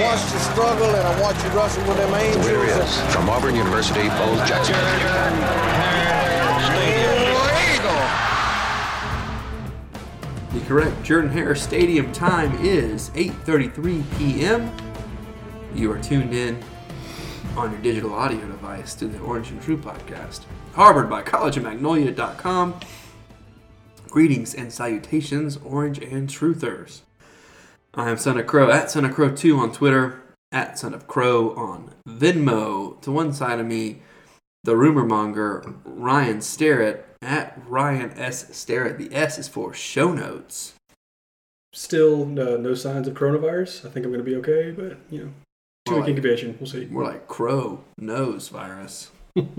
watched you struggle and I watched you wrestle with them angels. The winner is, from Auburn University, Bo Jackson. The correct Jordan-Hare Stadium time is 8:33 p.m. You are tuned in on your digital audio device to the Orange and True podcast, harbored by collegeofmagnolia.com. Greetings and salutations, Orange and Truthers. I am Son of Crow, at Son of Crow 2 on Twitter, at Son of Crow on Venmo. To one side of me, the rumor monger, Ryan Starrett, at Ryan S. Starrett. The S is for show notes. Still no signs of coronavirus. I think I'm going to be okay, but, 2-week incubation. We'll see. More like crow nose virus.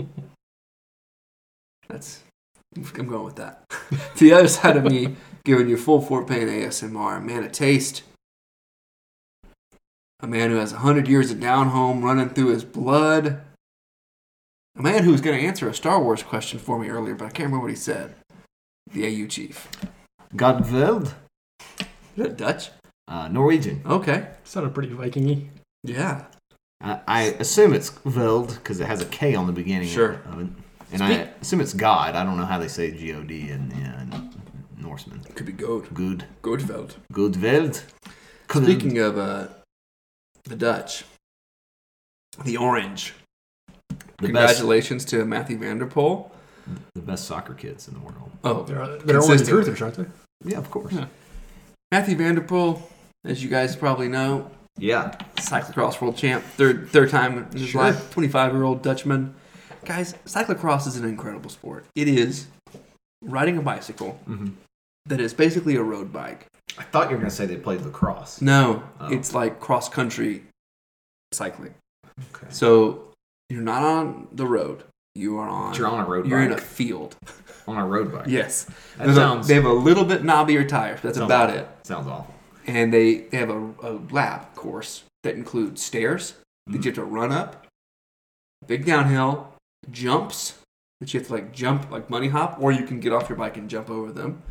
I'm going with that. To the other side of me, giving you full Fort Payne ASMR, a man of taste. A man who has 100 years of down home running through his blood. A man who was going to answer a Star Wars question for me earlier, but I can't remember what he said. The AU chief. Godveld? Is that Dutch? Norwegian. Okay. Sounded pretty Viking-y. Yeah. I assume it's Veld because it has a K on the beginning Sure. of it. And I assume it's God. I don't know how they say G-O-D in Norseman. It could be Goad. Good. Goodveld. Goodveld. Speaking of the Dutch, the Orange. Congratulations to Matthew Vanderpool. The best soccer kids in the world. Oh, They're Orange Truthers, aren't they? Yeah, of course. Yeah. Matthew Vanderpool, as you guys probably know, Yeah. cyclocross world champ, third time in his life, 25-year-old Dutchman. Guys, cyclocross is an incredible sport. It is riding a bicycle that is basically a road bike. I thought you were going to say they played lacrosse. No, It's like cross-country cycling. Okay. So you're not on the road. You're on a road You're bike. in a field. On a road bike. Yes. That They have a little bit knobbier tires, but that's about awful. it. Sounds awful. And they have a lap course that includes stairs that you have to run up, big downhill, jumps that you have to jump like bunny hop, or you can get off your bike and jump over them.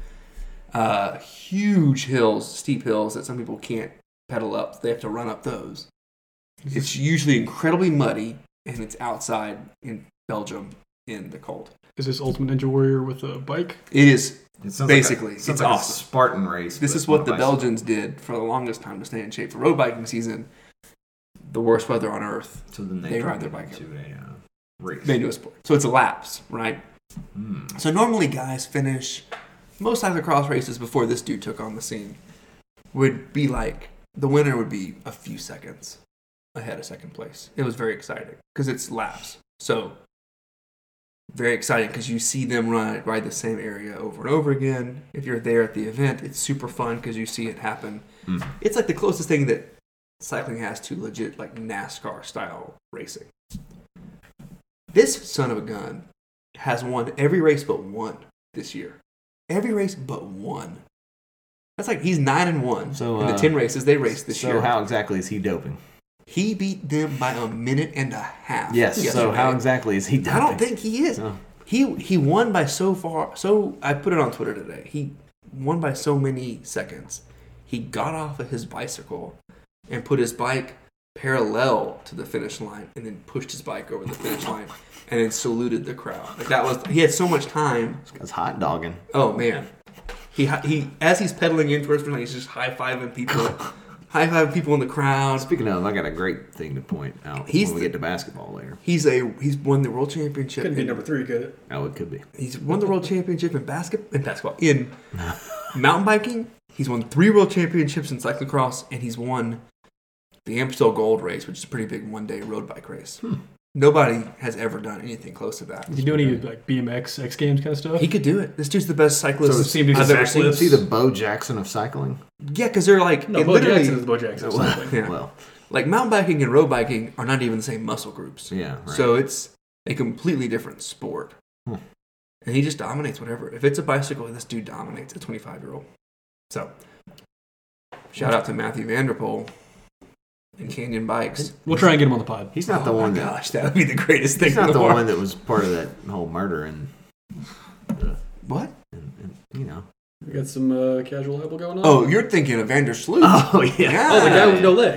Huge hills, steep hills that some people can't pedal up. They have to run up those. It's usually incredibly muddy, and it's outside in Belgium in the cold. Is this Ultimate Ninja Warrior with a bike? It is. It sounds Basically, it's it's like awesome. a Spartan race. This is what the Belgians did for the longest time to stay in shape for road biking season. The worst weather on earth. So then they ride their bike to a race. They do a sport. So it's a laps, right? So normally guys finish most cyclocross races before this dude took on the scene would be the winner would be a few seconds ahead of second place. It was very exciting because it's laps. So very exciting because you see them ride the same area over and over again. If you're there at the event, it's super fun because you see it happen. It's like the closest thing that cycling has to legit NASCAR style racing. This son of a gun has won every race but one this year. Every race but one. That's he's 9-1 So, in the 10 races they raced this year. So how exactly is he doping? He beat them by a minute and a half. Yes. yesterday. So how exactly is he doping? I don't think he is. No. He won by so far. So I put it on Twitter today. He won by so many seconds. He got off of his bicycle and put his bike parallel to the finish line, and then pushed his bike over the finish line, and then saluted the crowd. He had so much time. This guy's hot dogging. Oh man, he as he's pedaling in towards the finish, he's just high fiving people in the crowd. Speaking of, I got a great thing to point out when we get to basketball later. He's won the world championship. Couldn't be number 3, could it? Oh, it could be. He's won the world championship in basketball. In mountain biking, he's won 3 world championships in cyclocross, and he's won the Amstel Gold Race, which is a pretty big one-day road bike race. Nobody has ever done anything close to that. Did he do any BMX, X Games kind of stuff? He could do it. This dude's the best cyclist So I've ever seen. Is he the Bo Jackson of cycling? Yeah, because they're No, Bo Jackson is Bo Jackson. Yeah. Well, Mountain biking and road biking are not even the same muscle groups. yeah. Right. So it's a completely different sport. And he just dominates whatever. If it's a bicycle, this dude dominates a 25-year-old. So, shout out to Matthew Vanderpool and Canyon Bikes. We'll try and get him on the pod. He's not the one that. Gosh, that would be the greatest thing He's in not the the world. one that was part of that whole murder and What? you know. We got some casual libel going on. Oh, you're thinking of Vander Sloot. Oh yeah. Oh, the guy with no legs.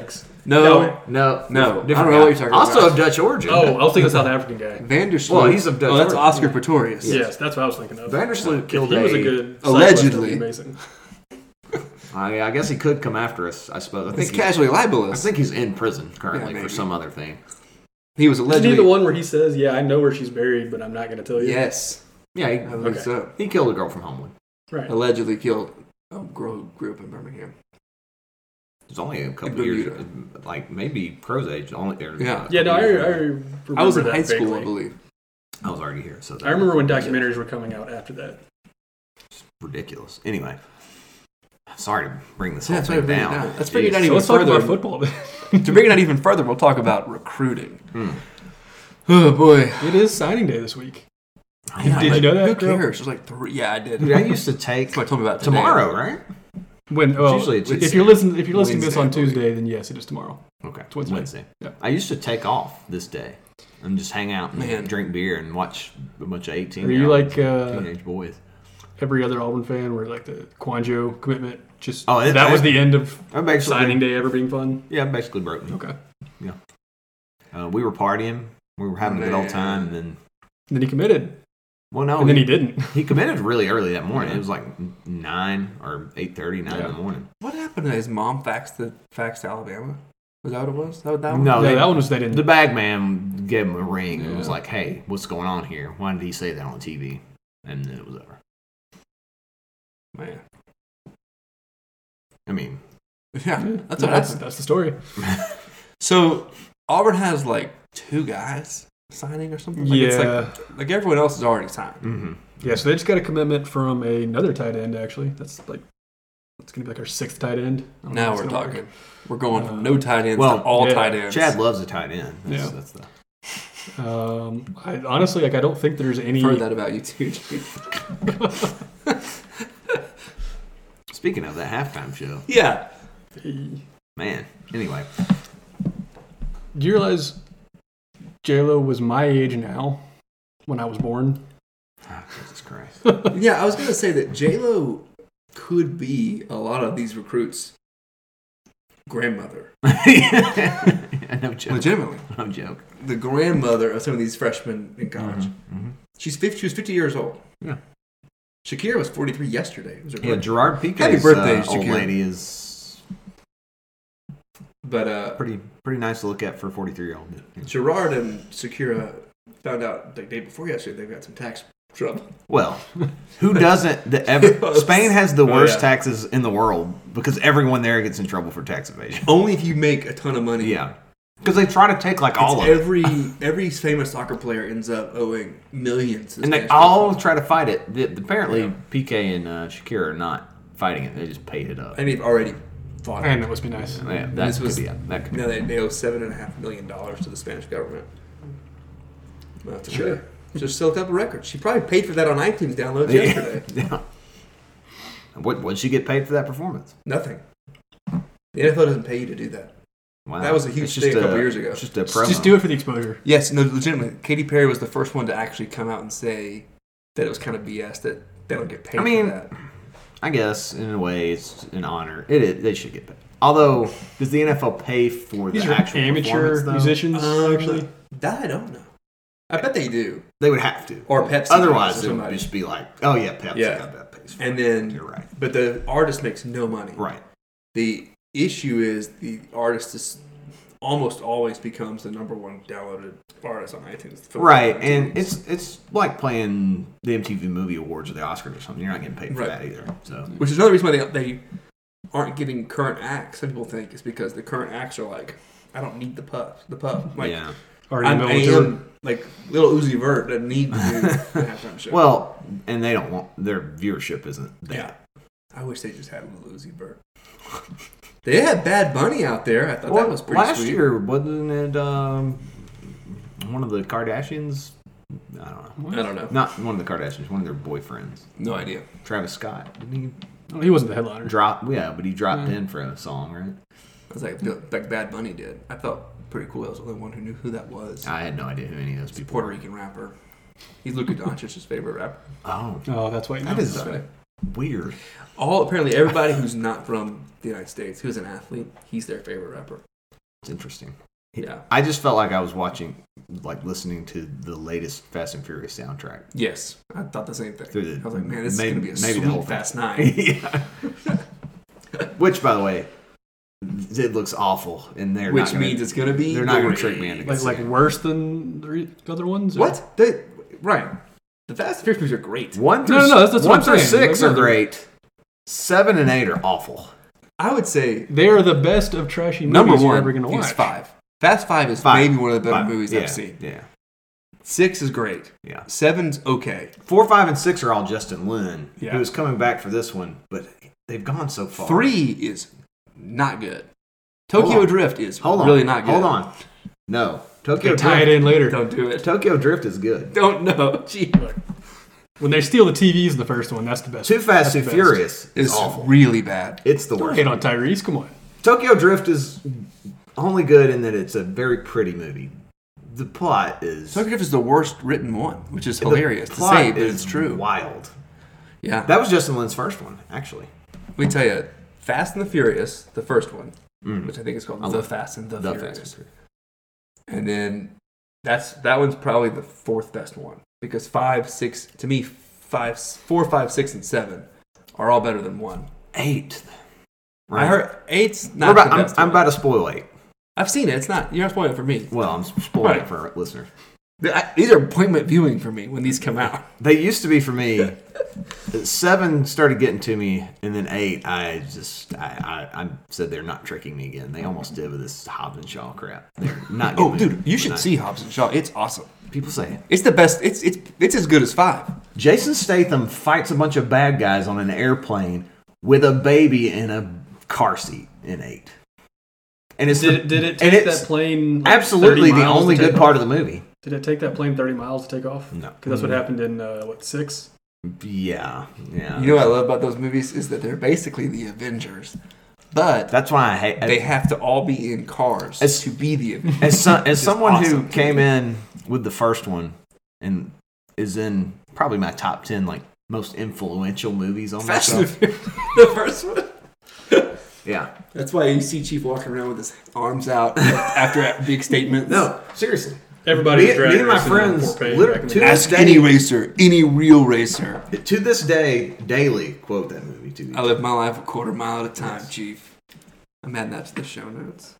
No. No. I don't know what Different you're guy. talking Also about. of Dutch origin. Oh, I was thinking South African guy. Vandersloot. Well, he's of Dutch Oh, that's origin. Oscar Pretorius. Yes, that's what I was thinking of. Vandersloot killed He was a a- good Allegedly. cyclist, that'd be amazing. I guess he could come after us, I suppose. I It's think, casually I libelous. think he's in prison currently Yeah, for maybe. some other thing. He was Isn't allegedly. he the one where he says, "Yeah, I know where she's buried, but I'm not going to tell you"? Yes. Yeah, I believe Okay. so. he killed a girl from Homewood. Right. Allegedly killed a girl who grew up in Birmingham. It was only a couple Bermuda. years, like maybe Crow's age. Only, or Yeah. a couple Yeah, no, I years ago. remember I was in that high school, vaguely. I believe. I was already here, so I remember when documentaries were coming out after that. ridiculous. Anyway, sorry to bring this Yeah, whole that's why I thing bring it down. down. Let's bring it Jeez. down So even let's talk further. about football. then. To bring it down even further, we'll talk about recruiting. Oh boy. It is signing day this week. Yeah, Did you but know that? Who Graham? cares? It was like 3. Yeah, I did. Dude, I used to take That's what I told me about today. tomorrow, right? When? Well, usually it's if you're listening to this on Wednesday, I believe. Tuesday, then yes, it is tomorrow. Okay, It's Wednesday. Yeah. I used to take off this day and just hang out and Man. drink beer and watch a bunch of 18 Are you like teenage boys. every other Auburn fan, where like the Quanjo commitment just Oh, that was the end of I'm basically signing day ever being fun? Yeah, basically broken. Okay. We were partying, we were having a good old Man. time, and And then he committed, well, no, and then he didn't. he committed really early that morning. It was like 9 or 8:30, 9 in the morning. What happened to his mom faxed to Alabama? Was that what it was? Is that what that one? No, Yeah, they- that one was they didn't. The bag man gave him a ring and was Yeah. like, "Hey, what's going on here? Why did he say that on TV?" And then it was over. Man. I mean, Yeah, that's what that's happened. that's the story. So Auburn has like 2 guys signing or something. Like, it's Yeah. like everyone else is already signed. Yeah, so they just got a commitment from another tight end. Actually, that's like it's gonna be like our 6th tight end. I don't know Now how it's we're gonna talking. work. We're going from no tight ends well, to all yeah. tight ends. Chad loves a tight end. Yeah. That's the I honestly I don't think there's any. I've heard that about you too. Speaking of that halftime show, Yeah. man. Anyway, Do you realize J-Lo was my age now when I was born? Jesus Christ. Yeah, I was gonna say that J-Lo could be a lot of these recruits' grandmother. No joke. Legitimately. No joke. The grandmother of some of these freshmen in college. She was 50 years old. Yeah. Shakira was 43 yesterday. It was her Yeah, birthday. Gerard Pique's Happy birthday, old Shakira. lady is But pretty nice to look at for a 43-year-old. Gerard and Shakira found out the day before yesterday they've got some tax trouble. Well, who doesn't? Spain has the worst yeah. taxes in the world because everyone there gets in trouble for tax evasion. Only if you make a ton of money. Yeah, because they try to take like all of it, Every famous soccer player ends up owing millions. to and they Spanish all people. try to fight it. Apparently, Piqué and Shakira are not fighting it; they just paid it up. And they've already fought. And that must be nice. Yeah, that This could was- be. That could be. No, they owe $7.5 million to the Spanish government. Well, that's Sure. okay. Just still a couple records. She probably paid for that on iTunes downloads yesterday. Yeah. What'd she get paid for that performance? Nothing. The NFL doesn't pay you to do that. Wow, That was a huge It's just thing a couple years ago. It's just a promo. Just do it for the exposure. Yes, no, legitimately. Katy Perry was the first one to actually come out and say that it was kind of BS that they don't get paid I mean, for that. I guess in a way it's an honor. They should get paid. Although, does the NFL pay for These the are actual amateur performance, though? musicians, actually. That I don't know. I bet they do. They would have to. Or Pepsi. Otherwise, or it would somebody. just be like, oh yeah, Pepsi Yeah. got that pays for And it. then, You're right. but the artist makes no money. Right. The issue is the artist is almost always becomes the number one downloaded artist on iTunes. Right, and it's like playing the MTV Movie Awards or the Oscars or something. You're not getting paid for Right. that either. So Which is another reason why they aren't getting current acts. Some people think it's because the current acts are like, I don't need the puff. Like, yeah. Already I military. am like little Uzi Vert that need to do the halftime show. Well, and they don't want their viewership isn't that. yeah. I wish they just had little Uzi Vert. They had Bad Bunny out there. I thought Well, that was pretty last sweet. year wasn't it one of the Kardashians? I don't know. I don't know. Not one of the Kardashians. One of their boyfriends, No idea. Travis Scott. Didn't Oh, he wasn't the headliner. he drop? Yeah, but he dropped in for a song, right? It was like Bad Bunny did. I felt pretty cool. I was the only one who knew who that was. I had no idea who any of those people Puerto were. Rican rapper. He's Luka Doncic's favorite rapper. Oh, Oh, that's why. that is Okay. weird. Apparently everybody who's not from the United States, who's an athlete, he's their favorite rapper. It's interesting. Yeah. I just felt like I was listening to the latest Fast and Furious soundtrack. Yes, I thought the same thing. I was like, man, this is going to be a maybe sweet the whole Fast thing. 9. Yeah. Which, by the way, it looks awful, and Which means it's going to be. They're not going to trick me into Like worse than the other ones? Or? What? Right. The Fast and Furious movies are great. 1 through No, that's what 1 I'm through saying. 6 are great. 7 and 8 are awful. I would say They are the best of trashy movies number you're one ever going to watch. is 5. Fast 5 is 5. maybe one of the better 5. movies I've seen. Yeah. 6 is great. Yeah. 7's okay. 4, 5, and 6 are all Justin Lin, Yeah. who is coming back for this one, but they've gone so far. 3 is not good. Tokyo Drift is really not good. Hold on. No. Tokyo Tie it Drift. in later. Don't do it. Tokyo Drift is good. Don't know. Gee. When they steal the TVs in the first one, that's the best. Too Fast, That's Too the best. Furious is It's awful. really bad. It's the Don't worst. hate on Tyrese. Come on. Tokyo Drift is only good in that it's a very pretty movie. The plot is... Tokyo Drift is the worst written one, which is the hilarious to plot say, but is it's true. wild. Yeah. That was Justin Lin's first one, actually. Let me tell you, Fast and the Furious, the first one, which I think is called The Fast and the Furious. Fast and Furious. And then that one's probably the 4th best one because 5, 6, to me, 4, 5, 6, and 7 are all better than 1. 8. I heard 8's not the best. I'm about to spoil 8. I've seen it. It's not. You're not spoiling it for me. Well, I'm spoiling Right. it for our listeners. These are appointment viewing for me when these come out. They used to be for me. 7 started getting to me, and then 8, I said they're not tricking me again. They almost did with this Hobbs and Shaw crap. They're not. Oh, getting me. dude, you should Not- see Hobbs and Shaw. It's awesome. People say it. It's the best. It's as good as 5. Jason Statham fights a bunch of bad guys on an airplane with a baby in a car seat in 8. And it's Did it and take it's that plane like, absolutely 30 the miles only to good take part off? of the movie. Did it take that plane 30 miles to take off? No. Because that's what happened in, 6? Yeah. You know what I love about those movies is that they're basically the Avengers, but That's why I hate. they have to all be in cars to be the Avengers. As someone awesome who to came me. in with the first one and is in probably my top 10 like most influential movies on Fast and myself. the Furious, the first one. Yeah. That's why you see Chief walking around with his arms out after big statements. No, seriously. Everybody Me and my friends, literally, to Ask this any day, racer, any real racer. to this day, daily quote that movie to each I live my life a quarter mile at a time, Chief. I'm adding that to the show notes.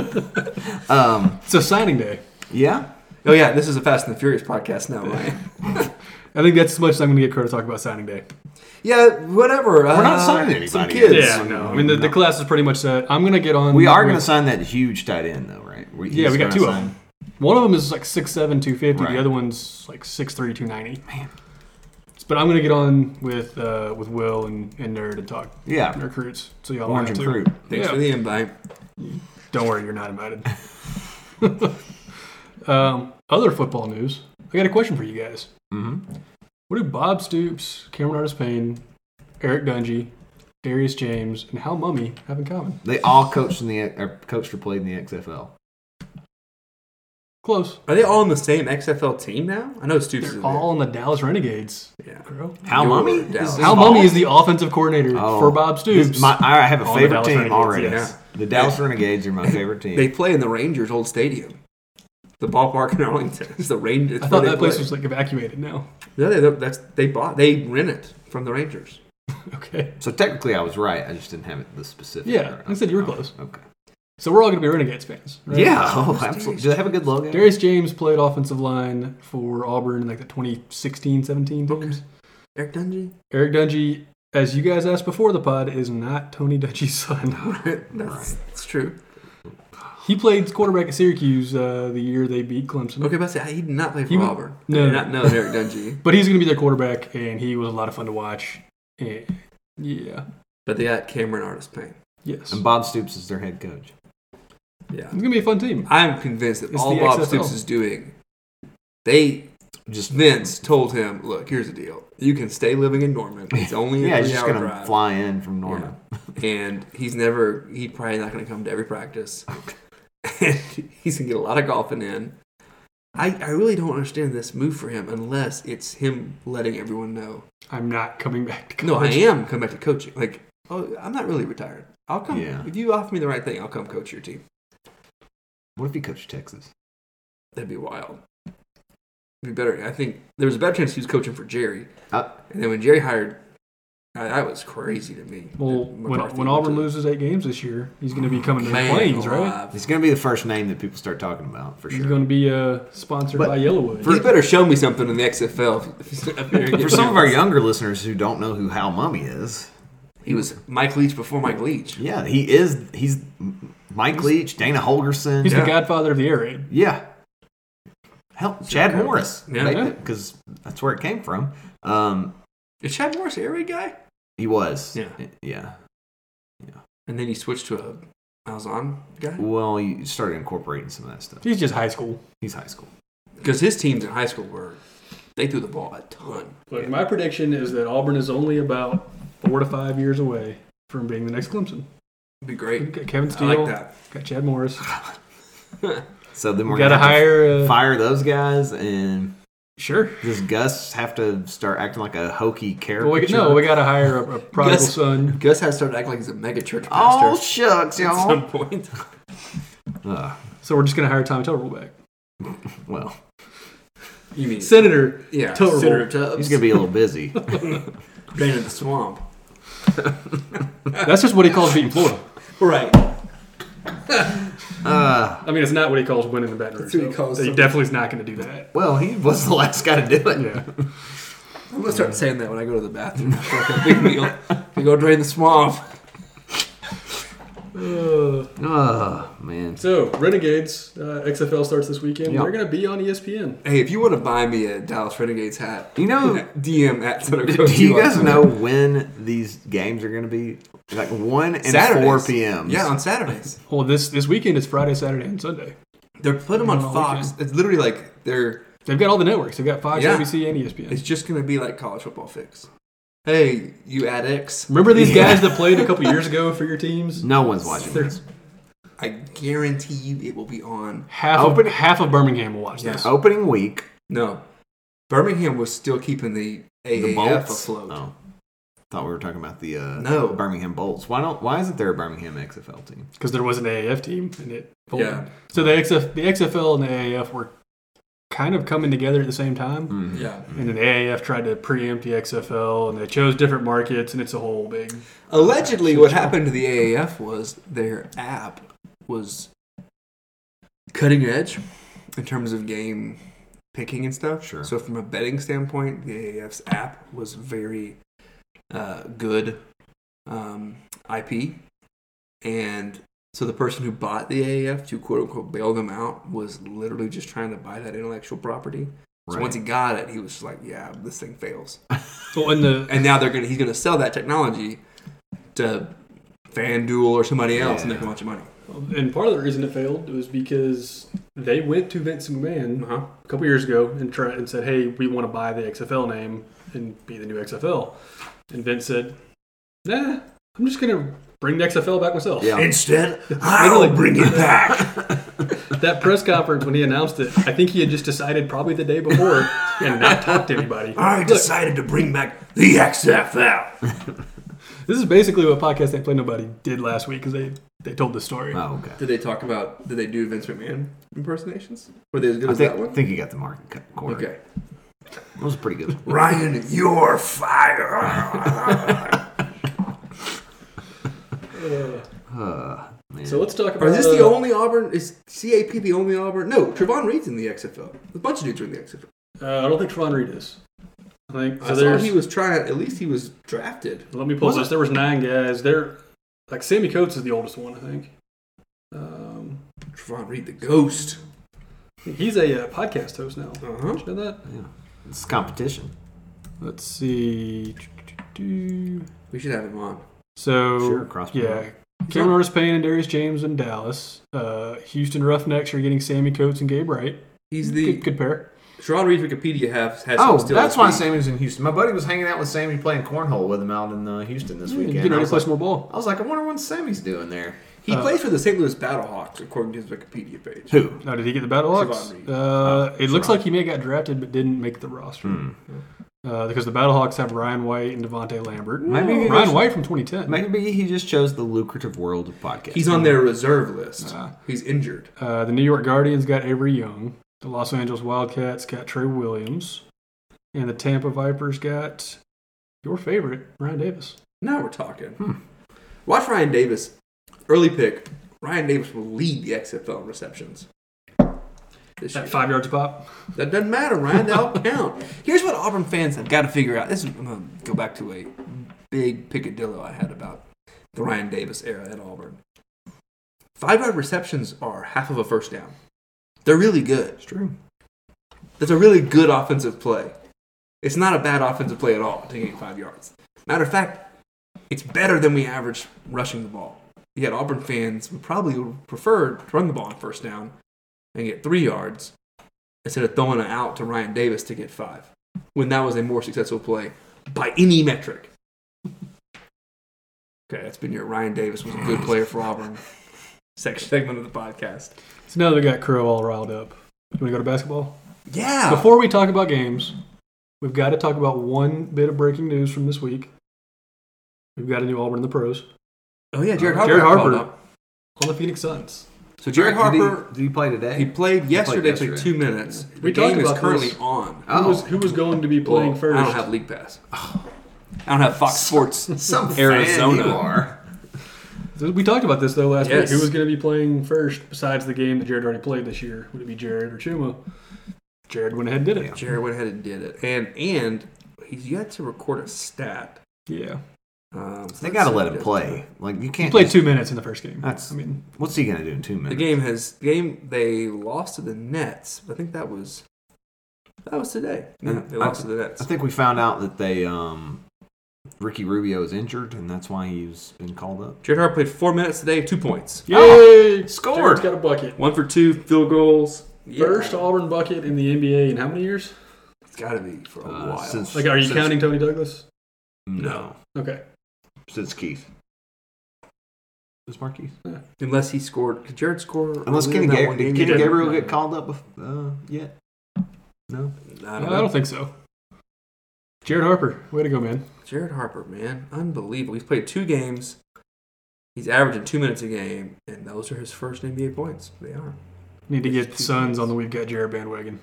So signing day. Yeah. Oh yeah, this is a Fast and the Furious podcast now, right? I think that's as much as I'm going to get Kurt to talk about signing day. Yeah, whatever. We're not signing some anybody. kids. Yeah, no. I mean, the class is pretty much set. I'm going to get on. We are going to with- sign that huge tight end, though, right? Yeah, we got 2 of them. One of them is like 6'7", 250. Right. The other one's like 6'3", 290. Man. But I'm going to get on with Will and Nerd and talk Yeah. recruits. So y'all Orange have and to. Fruit. Thanks Yeah. for the invite. Don't worry, you're not invited. Other football news. I got a question for you guys. Mm-hmm. What do Bob Stoops, Cameron Artis-Payne, Eric Dungy, Darius James, and Hal Mummy have in common? They all coached or played in the XFL. Close. Are they all on the same XFL team now? I know Stoops is They're in all on the Dallas Renegades. there. Yeah. Bro. Hal Your Mummy? Dallas. Hal Mummy is the offensive coordinator for Bob Stoops. I have a On the favorite Dallas team Renegades, already. yeah. The Dallas Renegades are my favorite team. They play in the Rangers' old stadium. The ballpark in Arlington. It's the Rangers. I thought that place was like evacuated now. Yeah, they rent it from the Rangers. Okay. So technically I was right. I just didn't have it the specific. Yeah, I said you were close. Okay. So we're all going to be Renegades fans. Right? Yeah, absolutely. Do they have a good logo? Darius James played offensive line for Auburn in like the 2016-17 teams. Eric Dungy. Eric Dungy, as you guys asked before the pod, is not Tony Dungy's son. That's true. He played quarterback at Syracuse the year they beat Clemson. Okay, but I say he did not play for He was- Auburn. no. I did not know Eric Dungy. But he's going to be their quarterback, and he was a lot of fun to watch. And yeah. But they got Cameron Artis-Payne. Yes. And Bob Stoops is their head coach. Yeah. It's going to be a fun team. I'm convinced that It's all the Bob XFL. Stoops is doing, Vince told him, look, here's the deal. You can stay living in Norman. It's only a Yeah, he's just 3-hour going to drive. fly in from Norman. Yeah. And he's probably not going to come to every practice. And he's going to get a lot of golfing in. I really don't understand this move for him unless it's him letting everyone know. I'm not coming back to No, I college. am coming back to coaching. Like, I'm not really retired. I'll come. Yeah. If you offer me the right thing, I'll come coach your team. What if he coached Texas? That'd be wild. It'd be better. I think there was a better chance he was coaching for Jerry. And then when Jerry hired, that was crazy to me. Well, when Auburn loses 8 games this year, he's going to be coming to the Plains, right? He's going to be the first name that people start talking about, for sure. He's going to be sponsored by Yellowwood. He better show me something in the XFL. For some of our younger listeners who don't know who Hal Mummy is. He was Mike Leach before Mike Leach. Yeah, he is. He's Mike Leach, Dana Holgerson. He's the godfather of the air raid. Yeah. Hell, Chad Morris. Yeah. Because that's where it came from. Is Chad Morris an air raid guy? He was. Yeah. And then he switched to a Malzahn guy? Well, he started incorporating some of that stuff. He's just high school. He's high school. Because his teams in high school they threw the ball a ton. Look, my prediction is that Auburn is only about 4 to 5 years away from being the next Clemson. It'd be great. Got Kevin Steele. I like that. Got Chad Morris. So then we're got to hire fire those guys and... Sure. Does Gus have to start acting like a hokey character? We got to hire a prodigal son. Gus has to start acting like he's a mega church pastor. Oh, shucks, y'all. At some point. So we're just going to hire Tommy Tuberville back. Well. You mean Senator Tuberville. Senator Tubbs. He's going to be a little busy. Drain in the swamp. That's just what he calls beating Florida. Right. I mean, it's not what he calls winning the Baton Rouge. That's what he calls he definitely is not going to do that. Well, he was the last guy to do it. Yeah. I'm going to start saying that when I go to the bathroom after like a big meal. We go drain the swamp. Man. So, Renegades, XFL starts this weekend. Yep. They're going to be on ESPN. Hey, if you want to buy me a Dallas Renegades hat, you know, DM at Do you guys know when these games are going to be? Like 1 and Saturdays. 4 p.m. Yeah, on Saturdays. Well, this weekend is Friday, Saturday, and Sunday. They're putting them on Fox. Weekend. It's literally like They've got all the networks. They've got Fox, NBC, and ESPN. It's just going to be like college football fix. Hey, you add X. Remember these guys that played a couple years ago for your teams? No one's watching this. I guarantee you it will be on. Half of Birmingham will watch this. Opening week. No. Birmingham was still keeping the AAF afloat. Oh. Thought we were talking about the Birmingham Bolts. Why isn't there a Birmingham XFL team? Because there was an AAF team and it folded. Yeah. So the XFL and the AAF were kind of coming together at the same time. Mm-hmm. Yeah. And then the AAF tried to preempt the XFL and they chose different markets and it's a whole big... Allegedly, what happened to the AAF was their app was cutting edge in terms of game picking and stuff. Sure. So from a betting standpoint, the AAF's app was very good IP. And so the person who bought the AAF to quote-unquote bail them out was literally just trying to buy that intellectual property. So once he got it, he was just like, yeah, this thing fails. And now he's going to sell that technology to FanDuel or somebody else and make a bunch of money. And part of the reason it failed was because they went to Vince McMahon a couple years ago and said, hey, we want to buy the XFL name and be the new XFL. And Vince said, nah, I'm just going to bring the XFL back myself. Yeah. Instead, I'll bring it back. That press conference when he announced it, I think he had just decided probably the day before and not talked to anybody. I decided to bring back the XFL. This is basically what Podcast Ain't Play Nobody did last week because they told the story. Oh, okay. Did they do Vince McMahon impersonations? Were they as good as that one? I think you got the market cut corner. Okay. That was pretty good. Ryan, you're fired. So let's talk about... Is this the only Auburn? Is CAP the only Auburn? No, Trevon Reed's in the XFL. A bunch of dudes are in the XFL. I don't think Trevon Reed is. I saw he was trying. At least he was drafted. Let me pull this. There was 9 guys. Sammy Coates is the oldest one, I think. Trevon Reed, the ghost. He's a podcast host now. Uh-huh. Did you know that? Yeah. It's competition. Let's see. We should have him on. So, sure, Cameron Otis Payne and Darius James in Dallas. Houston Roughnecks are getting Sammy Coates and Gabe Wright. He's the good pair. Trevon Reed's Wikipedia has that's why Sammy's in Houston. My buddy was hanging out with Sammy playing cornhole with him out in Houston this weekend. Getting ready to play some more ball. I was like, I wonder what Sammy's doing there. He plays for the St. Louis Battlehawks, according to his Wikipedia page. Who? No, did he get the Battlehawks? It looks like he may have got drafted but didn't make the roster. because the Battlehawks have Ryan White and Devontae Lambert. Maybe Ryan White from 2010. Maybe he just chose the lucrative world of podcasting. He's on their reserve list. He's injured. The New York Guardians got Avery Young. The Los Angeles Wildcats got Trey Williams. And the Tampa Vipers got your favorite, Ryan Davis. Now we're talking. Watch Ryan Davis. Early pick. Ryan Davis will lead the XFL in receptions. This year. At 5 yards a pop. That doesn't matter, Ryan. They all count. Here's what Auburn fans have got to figure out. I'm going to go back to a big picadillo I had about the Ryan Davis era at Auburn. 5-yard receptions are half of a first down. They're really good. It's true. That's a really good offensive play. It's not a bad offensive play at all to gain 5 yards. Matter of fact, it's better than we average rushing the ball. Yet Auburn fans would probably prefer to run the ball on first down and get 3 yards instead of throwing it out to Ryan Davis to get 5, when that was a more successful play by any metric. Okay, that's been your Ryan Davis was a good player for Auburn segment of the podcast. So now they got Crow all riled up. You want to go to basketball? Yeah. Before we talk about games, we've got to talk about one bit of breaking news from this week. We've got a new Auburn in the pros. Oh, yeah, Jared Harper on the Phoenix Suns. So Jared Harper, did he play today? he played yesterday, yesterday. played 2 minutes. We The game talked is about currently this. on. Who was going to be playing Well, first? I don't have League Pass. I don't have Fox Sports Some Arizona. fan you are. We talked about this, though, last Yes. week. Who was going to be playing first besides the game that Jared already played this year? Would it be Jared or Chuma? Jared went ahead and did it. Jared went ahead and did it. And he's yet to record a stat. Yeah. They got to let him play. Like you He can't. played just- 2 minutes in the first game. That's. I mean, what's he gonna do in 2 minutes? The game they lost to the Nets. I think that was today. Yeah, they lost to the Nets. I think we found out that they Ricky Rubio is injured, and that's why he's been called up. Jared Harper played 4 minutes today, 2 points. yay! Scored! Jared's got a bucket. 1 for 2 field goals. Yeah. First Auburn bucket in the NBA in how many years? It's got to be for a while. Since- Like, are you since- counting Tony Douglas? No, Okay. since Keith. Who's Marquise? Unless he scored. Did Jared score? Unless earlier Kenny, in that one game? Kenny did. Gabriel get called up yet? No. I I don't don't know. think so. Jared Harper, way to go, man. Jared Harper, man. Unbelievable. He's played 2 games. He's averaging 2 minutes a game, and those are his first NBA points. They are. Need to get the Suns on the We've Got Jared bandwagon.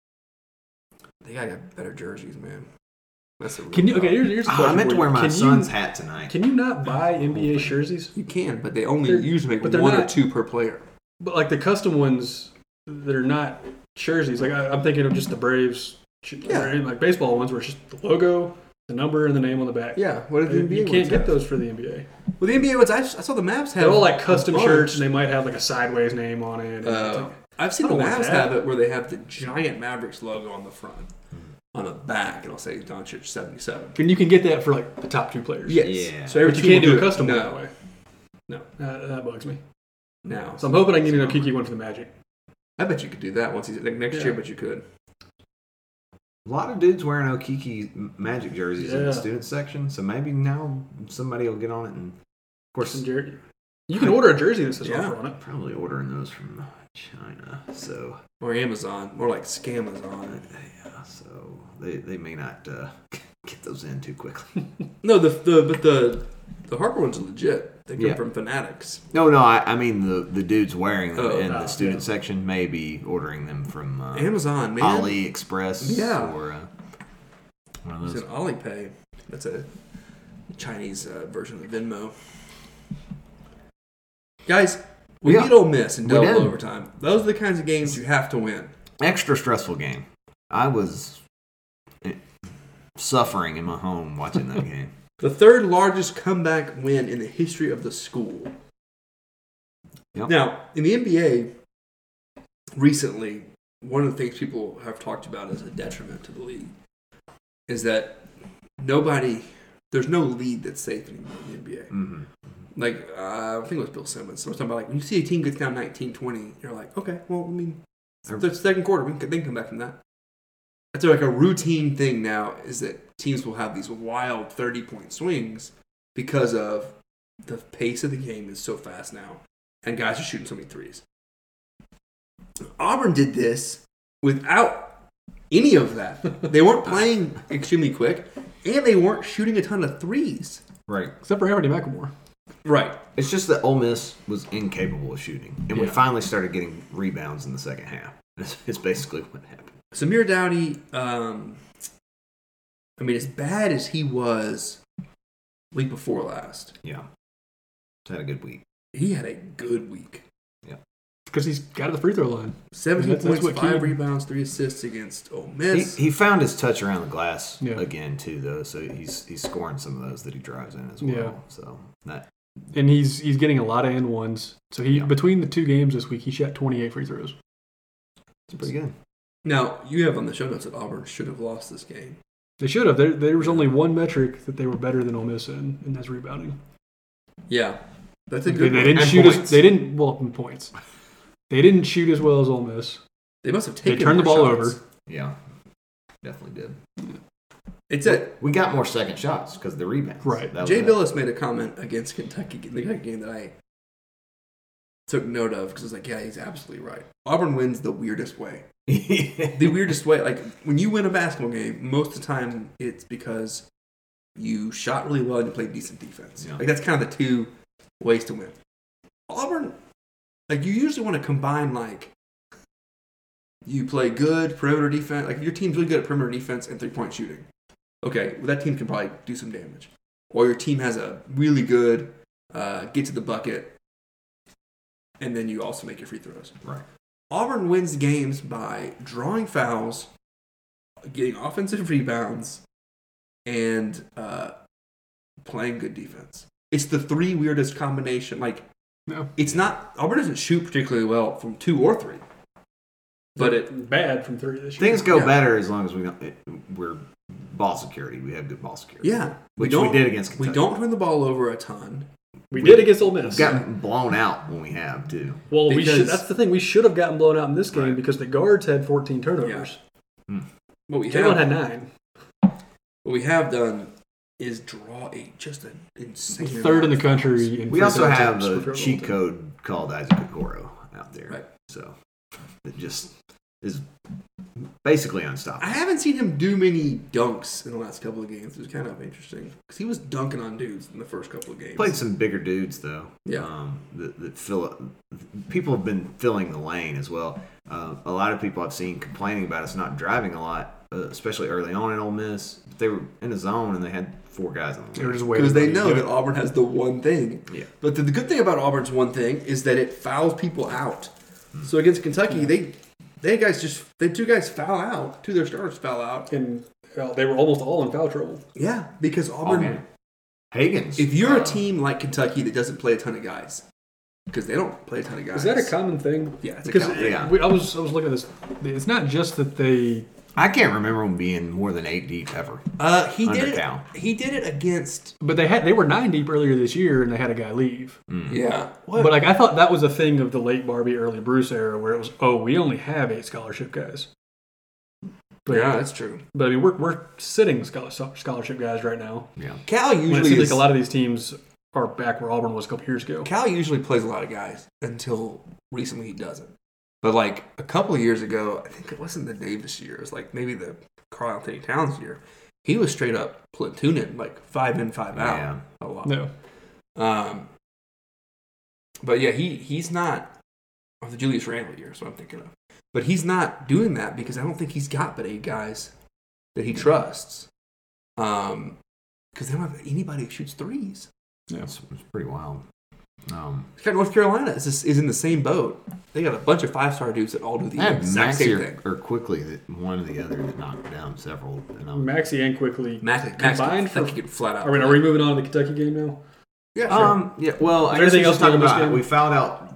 They gotta get better jerseys, man. That's a real Can you? Okay, problem. here's a I question. meant to for wear you. my Can son's you, hat tonight. Can you not buy NBA jerseys? You can, but they only They're- usually but make they're 1 or not- 2 per player. But like the custom ones that are not jerseys. Like I'm thinking of just the Braves, like baseball ones where it's just the logo, the number, and the name on the back. Yeah, what did the NBA You can't ones get have? those for the NBA. Well, the NBA ones, I saw the Mavs have. They're all like custom a bunch. shirts, and they might have like a sideways name on it. and I've seen I the don't want Mavs that. have it where they have the giant Mavericks logo on the front. On the back, it'll say Doncic 77. and you can get that for like the top 2 players. Yes. Yeah. So every But you team can't will do a it. custom one No. that way. No. That bugs me. Now. So I'm hoping I can get a Kiki one for the Magic. I bet you could do that once he's like next year, but you could. A lot of dudes wearing Okiki Magic jerseys in Yeah. the student section, so maybe now somebody will get on it and, of course, And Jared, you can order a jersey that says Yeah. offer on it. probably ordering those from China. So Or Amazon, more like Scamazon. yeah, so they may not get those in too quickly. No, the Harper ones are legit. They come Yeah. from Fanatics. No, I mean the dudes wearing them Oh, in the student yeah. section may be ordering them from Amazon, man. AliExpress Yeah. or one of It's those. an Alipay. That's a Chinese version of Venmo. Guys, we Yeah. beat Ole Miss in We double did. overtime. Those are the kinds of games you have to win. Extra stressful game. I was suffering in my home watching that game. The 3rd largest comeback win in the history of the school. Yep. Now, in the NBA, recently, one of the things people have talked about as a detriment to the league is that there's no lead that's safe anymore in the NBA. Mm-hmm. Like, I think it was Bill Simmons. So we're talking about, like, when you see a team gets down 19-20, you're like, okay, well, I mean, it's the second quarter. They can come back from that. That's like a routine thing now is that teams will have these wild 30-point swings because of the pace of the game is so fast now, and guys are shooting so many threes. Auburn did this without any of that. They weren't playing extremely quick, and they weren't shooting a ton of threes. Right. Except for Anthony McLemore. Right. It's just that Ole Miss was incapable of shooting, and we finally started getting rebounds in the second half. It's basically what happened. Samir Dowdy, as bad as he was week before last. Yeah. He's had a good week. He had a good week. Yeah. Because he's got to the free throw line. 17 points, what 5 key. rebounds, 3 assists against Ole Miss. He found his touch around the glass again too, though. So he's scoring some of those that he drives in as well. Yeah. So that. And he's getting a lot of and ones. So between the 2 games this week, he shot 28 free throws. It's pretty good. Now, you have on the show notes that Auburn should have lost this game. They should have. There was only one metric that they were better than Ole Miss in, and that's rebounding. Yeah. That's a good They one. didn't And shoot points. in points. They didn't shoot as well as Ole Miss. They must have taken They turned the more ball shots. over. Yeah. Definitely did. We We got more second shots because of the rebounds. Right. That was Jay it. Billis made a comment against Kentucky, the Kentucky game that I took note of because I was like, yeah, he's absolutely right. Auburn wins the weirdest way. The weirdest way. Like, when you win a basketball game, most of the time it's because you shot really well and you played decent defense. Yeah. Like, that's kind of the 2 ways to win. Auburn, like, you usually want to combine, like, you play good perimeter defense. Like, if your team's really good at perimeter defense and 3-point shooting, okay, well, that team can probably do some damage. Or your team has a really good get to the bucket, and then you also make your free throws. Right. Auburn wins games by drawing fouls, getting offensive rebounds, and playing good defense. It's the 3 weirdest combination. Like, it's not Auburn doesn't shoot particularly well from 2 or 3, but it bad from 3 this year. Things go better as long as we're ball security. We have good ball security. Yeah, which we did against Kentucky. We don't turn the ball over a ton. We did against Ole Miss. We've gotten blown out when we have too. Well, that's the thing. We should have gotten blown out in this game because the guards had 14 turnovers. Yeah. What we Jalen have, had 9. What we have done is draw just an insane 3rd in the country. We also have a cheat code called Isaac Okoro out there. Right. So it just is basically unstoppable. I haven't seen him do many dunks in the last couple of games. It was kind of interesting because he was dunking on dudes in the first couple of games. Played some bigger dudes though. Yeah. That fill up. People have been filling the lane as well. A lot of people I've seen complaining about us not driving a lot, especially early on in Ole Miss. They were in a zone and they had 4 guys on the lane. They were just waiting because they know that Auburn has the one thing. Yeah. But the good thing about Auburn's one thing is that it fouls people out. So against Kentucky, they had 2 guys foul out. 2 of their starters foul out. And they were almost all in foul trouble. Yeah, because Auburn. Okay. Hagens. If you're a team like Kentucky that doesn't play a ton of guys, because they don't play a ton of guys. Is that a common thing? Yeah, it's because a common thing. Yeah. I was looking at this. It's not just that they. I can't remember them being more than 8 deep ever. He did it. Undercount. He did it against. But they were 9 deep earlier this year, and they had a guy leave. Yeah, But like I thought that was a thing of the late Barbie, early Bruce era, where it was, we only have 8 scholarship guys. But, yeah, that's true. But I mean, we're sitting scholarship guys right now. Yeah. Cal When it usually seems is, like a lot of these teams are back where Auburn was a couple years ago. Cal usually plays a lot of guys until recently he doesn't. But like a couple of years ago, I think it wasn't the Davis year. It was like maybe the Carl Anthony Towns year. He was straight up platooning, like 5 in, 5 out. Yeah. A lot. No. But yeah, he's not of the Julius Randle year, so I'm thinking of. But he's not doing that because I don't think he's got but 8 guys that he trusts. Because they don't have anybody who shoots threes. Yeah. It's pretty wild. It's got North Carolina is in the same boat. They got a bunch of 5-star dudes that all do the exact same thing. Or quickly, one or the other that knocked down several. Maxey and Quickly Max combined for. can flat out. Are we moving on to the Kentucky game now? Yeah, sure. Yeah. Well, I guess Anything we else should talk on this about. game? We found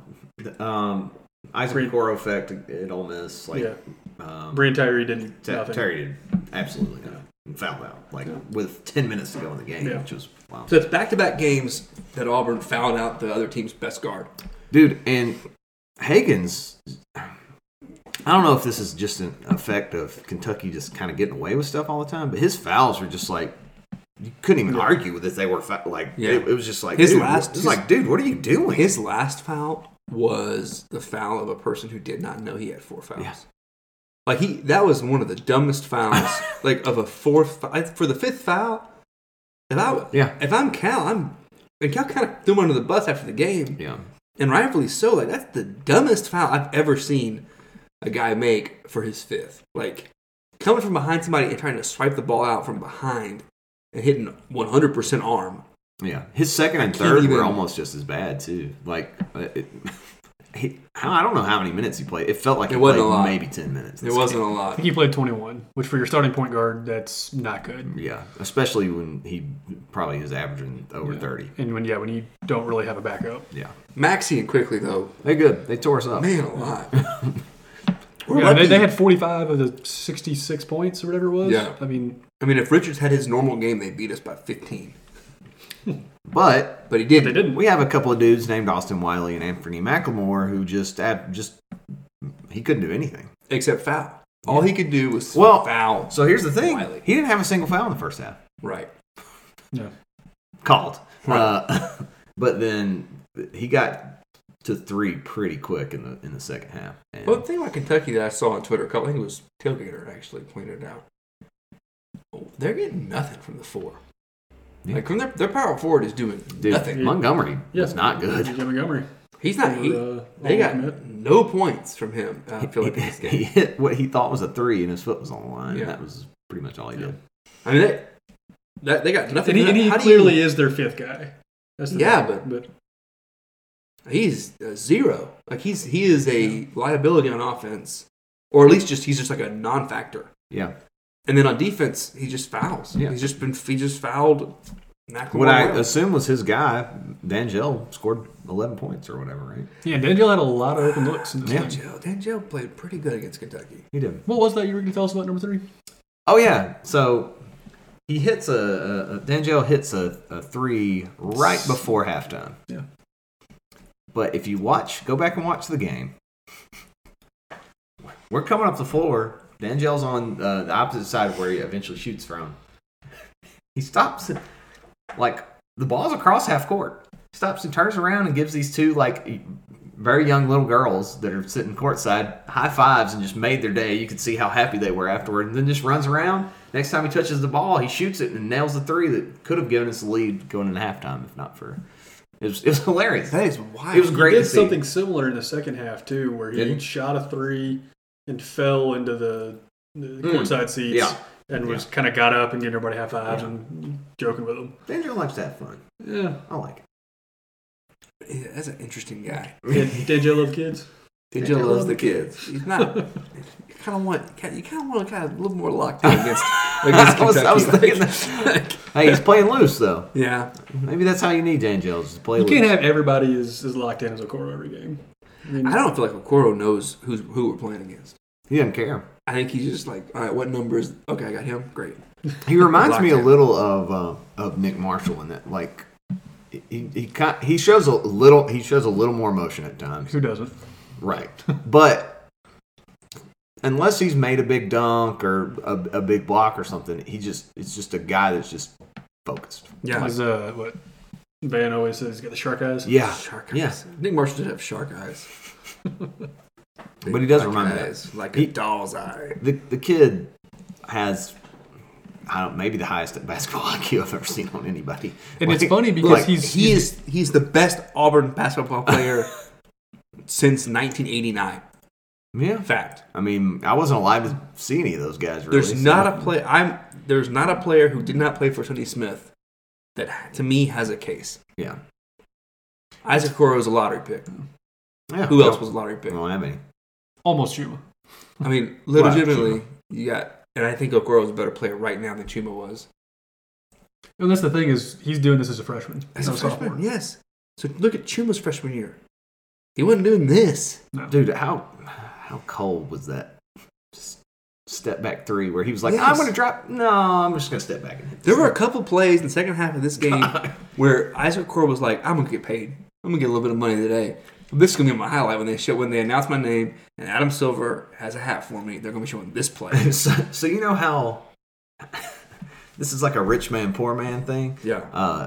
out Isaac Okoro effect at Ole Miss. Like, Brian Tyree didn't. nothing. Terry did absolutely nothing. And fouled out with 10 minutes to go in the game, which was wow. So it's back-to-back games that Auburn fouled out the other team's best guard. Dude, and Hagens, I don't know if this is just an effect of Kentucky just kind of getting away with stuff all the time, but his fouls were just like, you couldn't even argue with if they were it was just like, dude, what are you doing? His last foul was the foul of a person who did not know he had 4 fouls. Yeah. Like that was one of the dumbest fouls, like of a fourth for the fifth foul. If I'm Cal, Cal kind of threw him under the bus after the game. Yeah. And rightfully so. Like that's the dumbest foul I've ever seen a guy make for his fifth. Like coming from behind somebody and trying to swipe the ball out from behind and hitting 100% arm. Yeah, his second and third were almost just as bad too. Like, I don't know how many minutes he played. It felt like he played maybe 10 minutes. It wasn't a lot. I think he played 21, which for your starting point guard, that's not good. Yeah, especially when he probably is averaging over 30. And when you don't really have a backup. Yeah. Maxey and Quickly though, they're good. They tore us up. Man, a lot. They had 45 of the 66 points or whatever it was. Yeah. I mean, if Richards had his normal game, they beat us by 15. But he didn't. They didn't. We have a couple of dudes named Austin Wiley and Anthony McLemore who just he couldn't do anything except foul. All he could do was foul. So here's the thing: Wiley. he didn't have a single foul in the first half. Right. Yeah. Called. Right. But then he got to 3 pretty quick in the second half. And Well, the thing about Kentucky that I saw on Twitter, I think it was Tailgater actually pointed it out. They're getting nothing from the 4. Yeah. Like from their power forward is doing nothing. Montgomery was not good. Montgomery. He's not. They got no points from him. I feel like in this game. He hit what he thought was a 3, and his foot was on the line. Yeah. And that was pretty much all he did. I mean, they got nothing. And he clearly is their fifth guy. That's the thing. But he's a 0. Like he is a liability on offense, or at least he's just like a non-factor. Yeah. And then on defense, he just fouls. Yeah. He just fouled. What I assume was his guy, D'Angelo, scored 11 points or whatever, right? Yeah, D'Angelo had a lot of open looks in this game. D'Angelo played pretty good against Kentucky. He did. What was that you were going to tell us about number 3? Oh yeah, so he hits D'Angelo hits a 3 right before halftime. Yeah. But if you go back and watch the game, we're coming up the floor. D'Angelo's on the opposite side of where he eventually shoots from. He stops, like, the ball's across half court. He stops and turns around and gives these 2, like, very young little girls that are sitting courtside high fives and just made their day. You could see how happy they were afterward. And then just runs around. Next time he touches the ball, he shoots it and nails the 3 that could have given us the lead going into halftime, if not for... It was hilarious. That is wild. It was great He did to see. something similar in the second half, too, where he shot a 3 and fell into the courtside seats and was kind of got up and getting everybody high fives and joking with them. D'Angelo likes to have fun. Yeah. I like it. Yeah, that's an interesting guy. D'Angelo love kids? D'Angelo loves the kids. He's not. You kind of want a little more locked in against Kentucky. I was thinking that. Hey, he's playing loose though. Yeah. Maybe that's how you need D'Angelo, just to play loose. You can't have everybody as locked in as Okoro every game. I don't feel like Okoro knows who we're playing against. He doesn't care. I think he's just like, all right, what number is? Okay, I got him. Great. He reminds me a little of Nick Marshall in that, like, he shows a little more emotion at times. Who doesn't? Right, but unless he's made a big dunk or a big block or something, it's just a guy that's just focused. Yeah. As what Van always says, he's got the shark eyes. Yeah, Shark eyes. yeah. Nick Marshall did have shark eyes. But he does remind me eyes, like a doll's eye. The kid has, maybe the highest basketball IQ I've ever seen on anybody. And it's funny because he's the best Auburn basketball player since 1989. Yeah, fact. I mean, I wasn't alive to see any of those guys. Really, There's not a player who did not play for Sonny Smith that to me has a case. Yeah, Isaac Okoro was a lottery pick. Yeah. Who else was a lottery pick? I don't have any. Almost Chuma. I mean, legitimately, you got, and I think Okoro is a better player right now than Chuma was. And that's the thing is, he's doing this as a freshman. As a freshman, yes. So look at Chuma's freshman year. He wasn't doing this. No. Dude, how cold was that? Just step back 3 where he was like, I'm going to drop. No, I'm just going to step back and hit this. There were a couple plays in the second half of this game where Isaac Okoro was like, I'm going to get paid. I'm going to get a little bit of money today. This is going to be my highlight when they announce my name and Adam Silver has a hat for me. They're going to be showing this play. So you know how this is like a rich man, poor man thing? Yeah.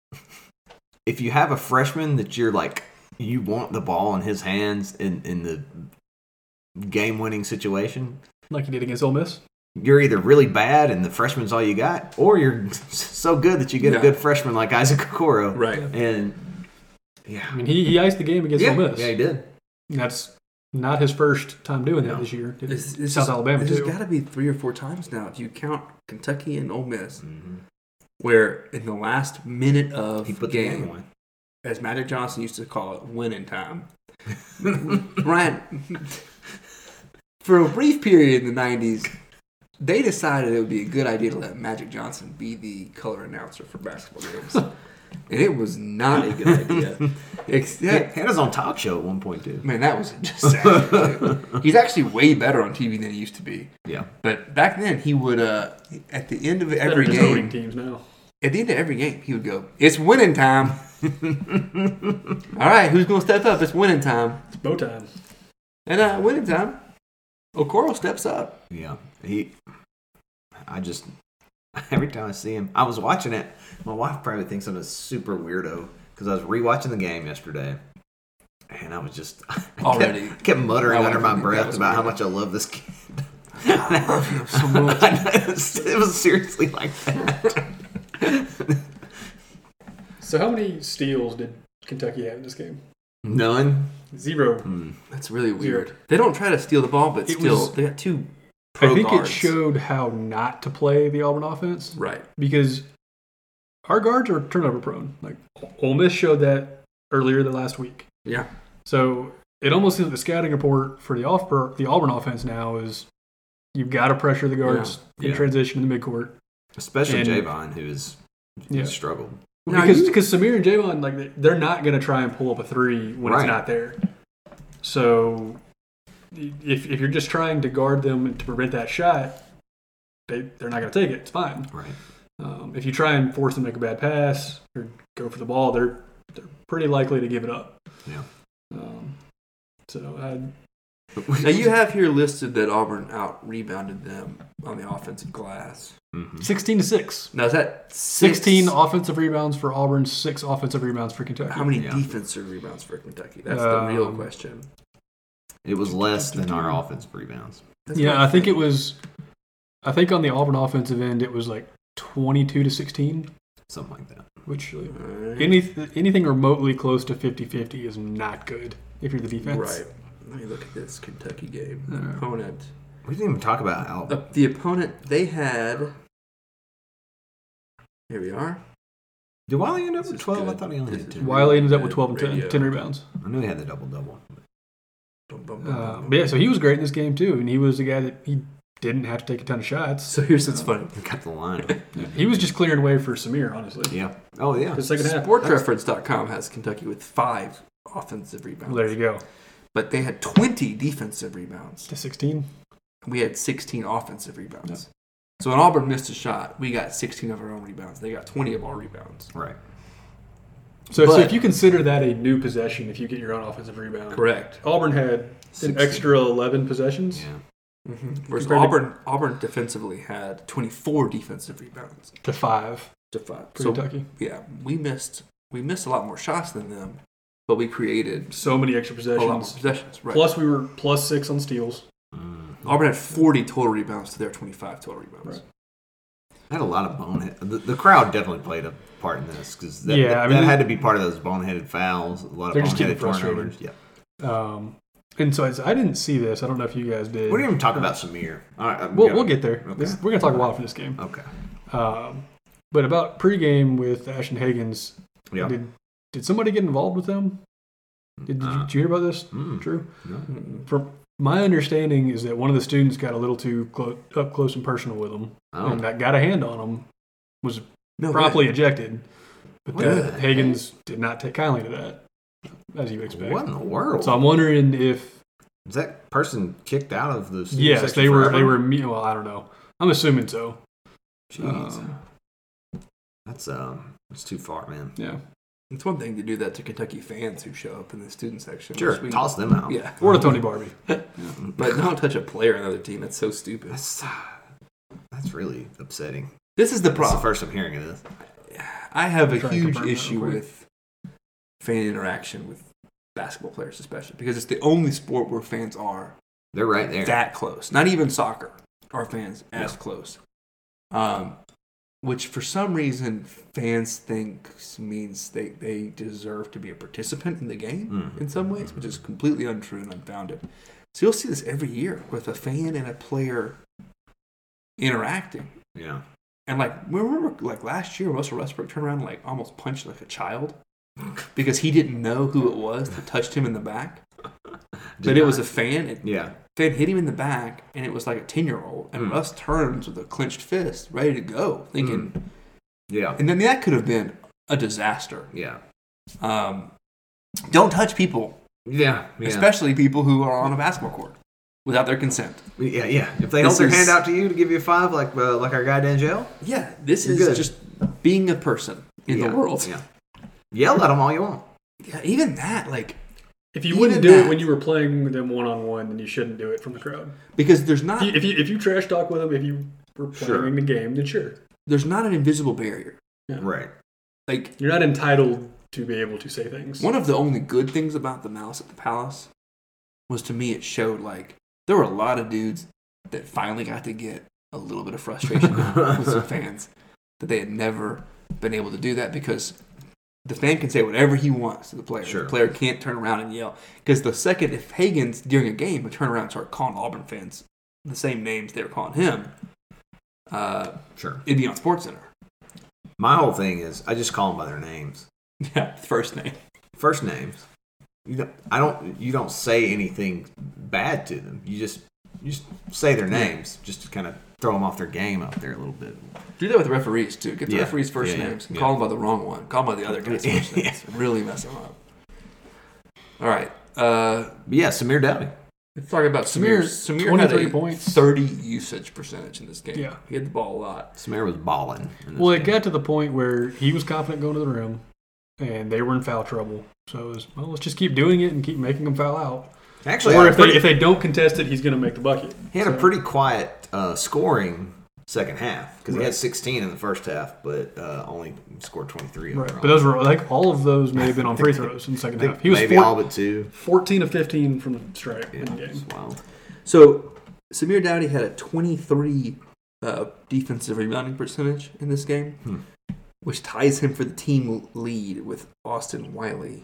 If you have a freshman that you're like, you want the ball in his hands in the game-winning situation, Like he did against Ole Miss. You're either really bad and the freshman's all you got, or you're so good that you get a good freshman like Isaac Okoro. Right. And I mean, he iced the game against Ole Miss. Yeah, he did. And that's not his first time doing that this year. It's South Alabama, too. There's got to be 3 or 4 times now, if you count Kentucky and Ole Miss, where in the last minute of He put game, the game away. as Magic Johnson used to call it, winning time. Ryan, for a brief period in the 90s, they decided it would be a good idea to let Magic Johnson be the color announcer for basketball games. And it was not a good idea. He had his own talk show at one point, too. Man, that was just sad. He's actually way better on TV than he used to be. Yeah. But back then, he would, at the end of every Better just owning game, teams now. at the end of every game, he would go, "It's winning time." All right, who's going to step up? It's winning time. It's bow time. And winning time, Okoro steps up. Yeah. Every time I see him, I was watching it. My wife probably thinks I'm a super weirdo because I was rewatching the game yesterday. And I was just Already. kept muttering I under my think that breath was about how weird. much I love this kid. I love you so much. It was seriously like that. So how many steals did Kentucky have in this game? None. 0. That's really weird. They don't try to steal the ball, but they got 2 I pro think guards. it showed how not to play the Auburn offense. Right. Because our guards are turnover prone. Like Ole Miss showed that earlier than last week. Yeah. So it almost seems like the scouting report for the Auburn offense now is you've got to pressure the guards in transition in the midcourt. Especially And- Javon, who has struggled. Now, Because Samir and Javon, like they're not going to try and pull up a 3 when it's not there. So if you're just trying to guard them to prevent that shot, they're not going to take it. It's fine. Right. If you try and force them to make a bad pass or go for the ball, they're pretty likely to give it up. Yeah. Now you have here listed that Auburn out-rebounded them on the offensive glass. 16-6. Now is that 16 offensive rebounds for Auburn, 6 offensive rebounds for Kentucky. How many defensive rebounds for Kentucky? That's the real question. It was less than our offensive rebounds. I think it was. I think on the Auburn offensive end, it was like 22-16. Something like that. Which anything remotely close to 50-50 is not good if you're the defense. Right. Let me look at this Kentucky game. The opponent. We didn't even talk about Alabama. The opponent, they had... Here we are. Did Wiley end up This with is 12? I good. thought he only This had is 10. Wiley ended up with Good 12 and 10, radio. 10 rebounds. I knew he had the double-double. But yeah, so he was great in this game too, and he was the guy that he didn't have to take a ton of shots. So here's what's funny. He got the line. He was just clearing way for Samir, honestly. Yeah. Oh, yeah. The second half. SportsReference.com has Kentucky with 5 offensive rebounds. Well, there you go. But they had 20 defensive rebounds. To 16. We had 16 offensive rebounds. Yeah. So when Auburn missed a shot, we got 16 of our own rebounds. They got 20 of our rebounds. Right. So if you consider that a new possession, if you get your own offensive rebound. Correct. Auburn had 16. An extra 11 possessions. Yeah. Mm-hmm. Whereas Auburn defensively had 24 defensive rebounds. To 5. For Kentucky. Yeah, we missed a lot more shots than them, but we created so many extra possessions. A lot more possessions, right. Plus we were plus 6 on steals. Auburn had 40 total rebounds to their 25 total rebounds. Right. I had a lot of bonehead. The crowd definitely played a part in this because that had to be part of those boneheaded fouls. A lot of boneheaded turnovers. Yeah. And so I didn't see this. I don't know if you guys did. We didn't even talk about Samir. All right, we'll get there. Okay. We're going to talk a while for this game. Okay. But about pregame with Ashton Hagans, did somebody get involved with them? Did you hear about this? True? No. From my understanding is that one of the students got a little too up close and personal with him, and that got a hand on him, was promptly ejected. But Hagans did not take kindly to that, as you would expect. What in the world? So I'm wondering if... Is that person kicked out of the student Yes, section they were. forever? Well, I don't know. I'm assuming so. Jeez. That's too far, man. Yeah. It's one thing to do that to Kentucky fans who show up in the student section. Sure, toss them out. Yeah. Or to Tony Barbie. But don't touch a player on another team. That's so stupid. That's really upsetting. This is the problem. That's the first I'm hearing of this. I have a huge issue with fan interaction with basketball players especially because it's the only sport where fans are They're right there. That close. Not even soccer. Our fans as close. Which for some reason fans think means they deserve to be a participant in the game in some ways, which is completely untrue and unfounded. So you'll see this every year with a fan and a player interacting. Yeah. And like, remember like last year, Russell Westbrook turned around and like almost punched like a child because he didn't know who it was that touched him in the back. But it was a fan. Fan hit him in the back, and it was like a 10-year-old. And Russ turns with a clenched fist, ready to go, thinking, yeah. And then that could have been a disaster. Yeah. Don't touch people. Yeah. Especially people who are on a basketball court without their consent. Yeah. If they hold their hand out to you to give you a 5, like our guy D'Angelo. Yeah, this is just being a person in the world. Yeah. Yell at them all you want. Yeah, even that, like. If you wouldn't do it when you were playing with them one-on-one, then you shouldn't do it from the crowd. Because there's not... If you trash talk with them, if you were playing the game, then sure. There's not an invisible barrier. Yeah. Right. Like you're not entitled to be able to say things. One of the only good things about the Mouse at the Palace was, to me, it showed, like, there were a lot of dudes that finally got to get a little bit of frustration with some fans. That they had never been able to do that because... the fan can say whatever he wants to the player. Sure. The player can't turn around and yell. Because the second, if Higgins, during a game, would turn around and start calling Auburn fans the same names they were calling him, it'd be on SportsCenter. My whole thing is, I just call them by their names. Yeah, first name. First names. You don't say anything bad to them. You just say their names, just to kind of throw them off their game out there a little bit. Do that with referees, too. Get the referees' first names. And call them by the wrong one. Call them by the other guy's first names. Really mess them up. All right. Samir Dowdy. Let's talk about Samir. Samir had a points. 30 usage percentage in this game. Yeah. He had the ball a lot. Samir was balling. Well, it got to the point where he was confident going to the rim, and they were in foul trouble. So it was, let's just keep doing it and keep making them foul out. Actually, or if they don't contest it, he's going to make the bucket. He had a pretty quiet scoring second half because he had 16 in the first half, but only scored 23 overall. Right. But those were like all of those may have been on free throws in the second half. He was maybe all but 2. 14 of 15 from the stripe in the game. Wow. So Samir Dowdy had a 23 defensive rebounding percentage in this game, which ties him for the team lead with Austin Wiley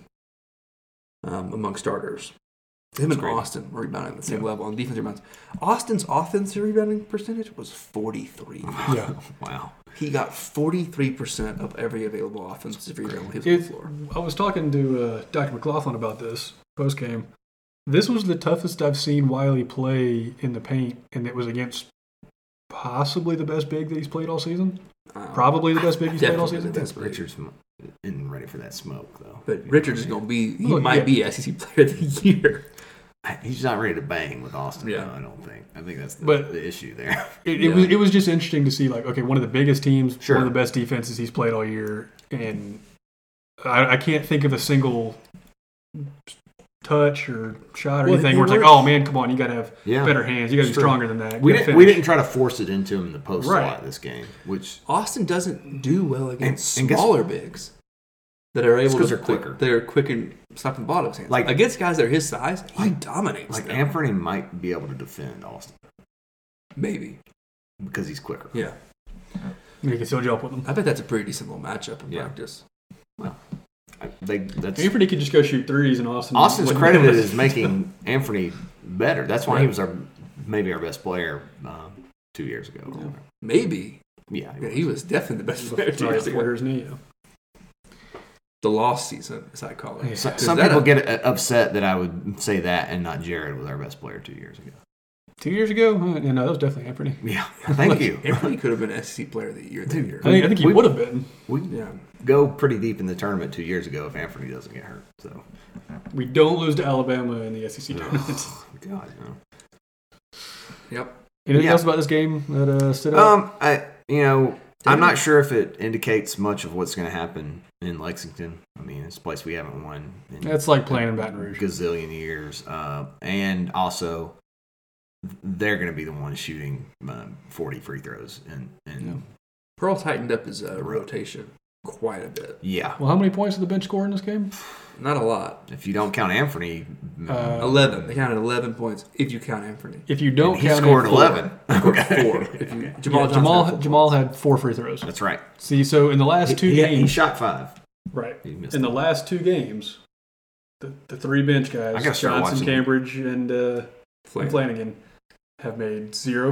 among starters. Him and Austin were rebounding at the same level on defensive rebounds. Austin's offensive rebounding percentage was 43. Yeah. Wow. He got 43% of every available offensive rebound he was on the floor. I was talking to Dr. McLaughlin about this post-game. This was the toughest I've seen Wiley play in the paint, and it was against possibly the best big that he's played all season. Probably the best big he's played all season. Richards isn't ready for that smoke, though. But Richards is going to be, might be SEC Player of the Year. He's not ready to bang with Austin, though, I don't think. I think that's the issue there. It was just interesting to see, like, okay, one of the biggest teams, Sure. one of the best defenses he's played all year, and I can't think of a single touch or shot or anything where it's like, oh, man, come on, you got to have better hands. You got to be stronger than that. We didn't try to force it into him in the post a lot this game, which Austin doesn't do well against smaller bigs that are able to. They're quicker. They're quick and stopping the ball out of his hands. Like, against guys that are his size, he dominates. Like them. Anthony might be able to defend Austin. Maybe. Because he's quicker. Yeah. You can still jump with him. I bet that's a pretty decent little matchup in practice. Well, Anthony could just go shoot threes, and Austin's credited as making Anthony better. That's why he was maybe our best player 2 years ago. Yeah. Maybe. Yeah, he was definitely the best player 2 years ago. The lost season, as I call it. Some people get upset that I would say that and not Jared was our best player 2 years ago. 2 years ago? Yeah, no, that was definitely Anthony. Yeah, thank you. Anthony could have been SEC Player of the Year that year. I think he would have been. We go pretty deep in the tournament 2 years ago if Anthony doesn't get hurt. So we don't lose to Alabama in the SEC tournament. Oh, God, no. Yep. Anything else about this game that stood out? I'm not sure if it indicates much of what's going to happen in Lexington. I mean, it's a place we haven't won in it's like playing in Baton Rouge. Gazillion years. And also, they're going to be the ones shooting 40 free throws. And Pearl tightened up his rotation quite a bit. Yeah. Well, how many points did the bench score in this game? Not a lot. If you don't count Anthony, 11. They counted 11 points if you count Anthony. If you don't he count scored Anthony, 11. Scored 4. If you, Jamal had 4 free throws. That's right. See, so in the last two games, he shot 5. right? He missed In the it. last 2 games, the 3 bench guys, I gotta start Johnson, watching. Cambridge, and Flanagan, have made 0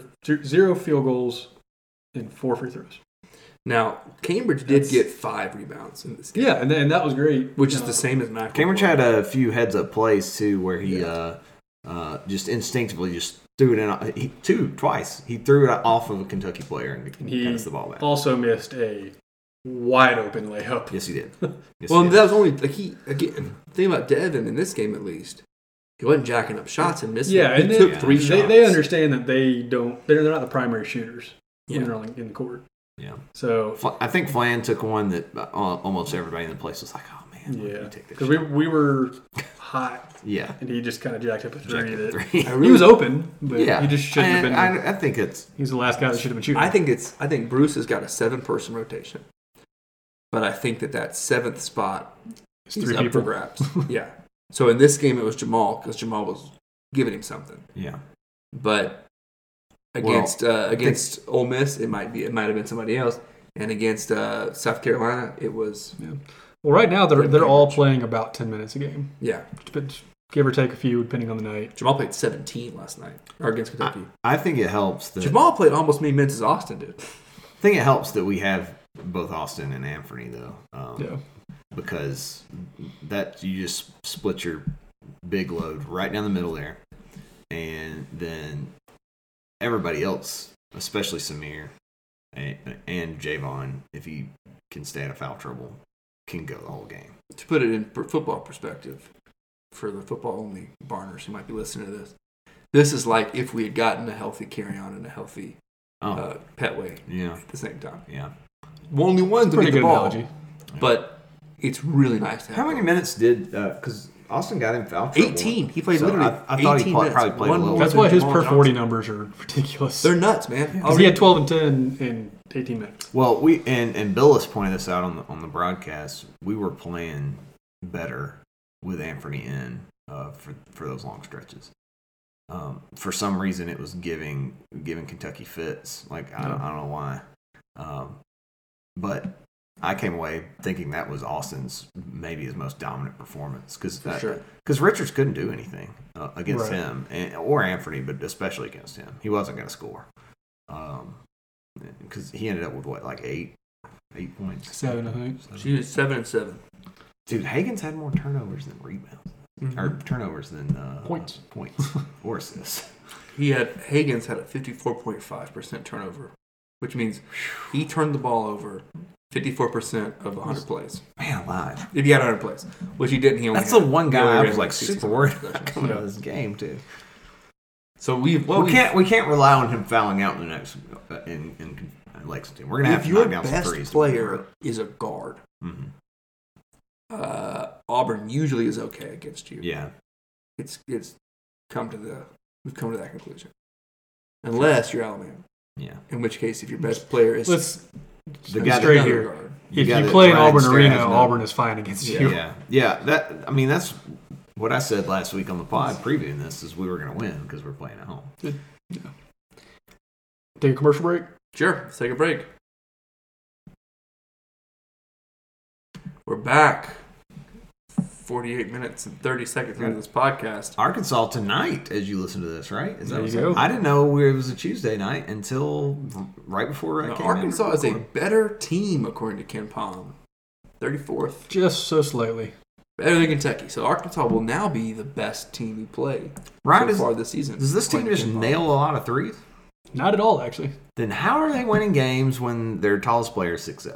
field goals and 4 free throws. Now, Cambridge did get 5 rebounds in this game. Yeah, and that was great. Which is the same as Mac. Cambridge had a few heads-up plays, too, where he just instinctively just threw it in. Twice. He threw it off of a Kentucky player and He passed the ball back. also missed a wide open layup. Yes, he did. Yes, Well, he did. that was only again. Thing about Devin in this game, at least, he wasn't jacking up shots and missing. Yeah, He and took 3 shots. They understand that they're not the primary shooters when they're in the court. Yeah. So I think Flan took one that almost everybody in the place was like, oh, man, yeah, you take this because shot. we were hot, Yeah. and he just kind of jacked up a three. Jacked up a That, three. he was open, but Yeah. he just shouldn't have been. I think it's... He's the last guy that should have been shooting. I think Bruce has got a 7-person rotation, but I think that 7th spot It's is 3 up people. for grabs. Yeah. So in this game, it was Jamal because Jamal was giving him something. Yeah. But against Ole Miss, it might have been somebody else, and against South Carolina, it was Well, right now they're all playing about 10 minutes a game, yeah. give or take a few depending on the night. Jamal played 17 last night or against Kentucky. I think it helps that... Jamal played almost as many minutes as Austin did. I think it helps that we have both Austin and Anthony, though. Yeah. Because that you just split your big load right down the middle there. And then everybody else, especially Samir and Javon, if he can stay out of foul trouble, can go the whole game. To put it in football perspective, for the football-only Barners who might be listening to this is like if we had gotten a healthy carry-on and a healthy Petway at the same time. Yeah. Only one to Pretty get the good ball, analogy. but it's really nice to have. How many minutes did... Because Austin got in foul trouble. 18. He played So literally I thought 18 he minutes. probably played One a little. more That's than why his Jamal per 40 Johnson. numbers are ridiculous. They're nuts, man. He had 12 and 10 in 18 minutes. Well, we and Billis pointed this out on the broadcast. We were playing better with Anthony in for those long stretches. For some reason, it was giving Kentucky fits. Like I don't know why, but I came away thinking that was Austin's maybe his most dominant performance because Richards couldn't do anything against him or Anthony, but especially against him, he wasn't going to score. Because he ended up with like 8 points. 7, I think. She was 7 and 7. Dude, Hagen's had more turnovers than rebounds, or turnovers than Points or assists. Hagen's had a 54.5% turnover, which means he turned the ball over 54% of 100 plays. Man alive. If he had 100 plays, which he didn't, he only That's had, the one he guy only I ran was like 66 super worried about possessions. coming out of this game too. So we can't rely on him fouling out in the next in Lexington. We're gonna have if to your knock down some best threes. player is a guard, Mm-hmm. Auburn usually is okay against you. Yeah. We've come to that conclusion. Unless you're Alabama. Yeah. In which case, if your best player is The guy straight that- here. guard, If guy you that play in Ryan Auburn Stair Arena, has no- Auburn is fine against you. Yeah. That's what I said last week on the pod previewing this is we were going to win because we're playing at home. Take a commercial break. Sure, let's take a break. We're back. 48 minutes and 30 seconds into this podcast. Arkansas tonight, as you listen to this, right? Is There that you go. I didn't know it was a Tuesday night until right before I Now, came Arkansas in. is a better team, according to Ken Palm. 34th. Just so slightly. Better than Kentucky. So Arkansas will now be the best team we play Ryan, so far this season. Does this team according to just Ken Palm. nail a lot of threes? Not at all, actually. Then how are they winning games when their tallest player is 6'7"?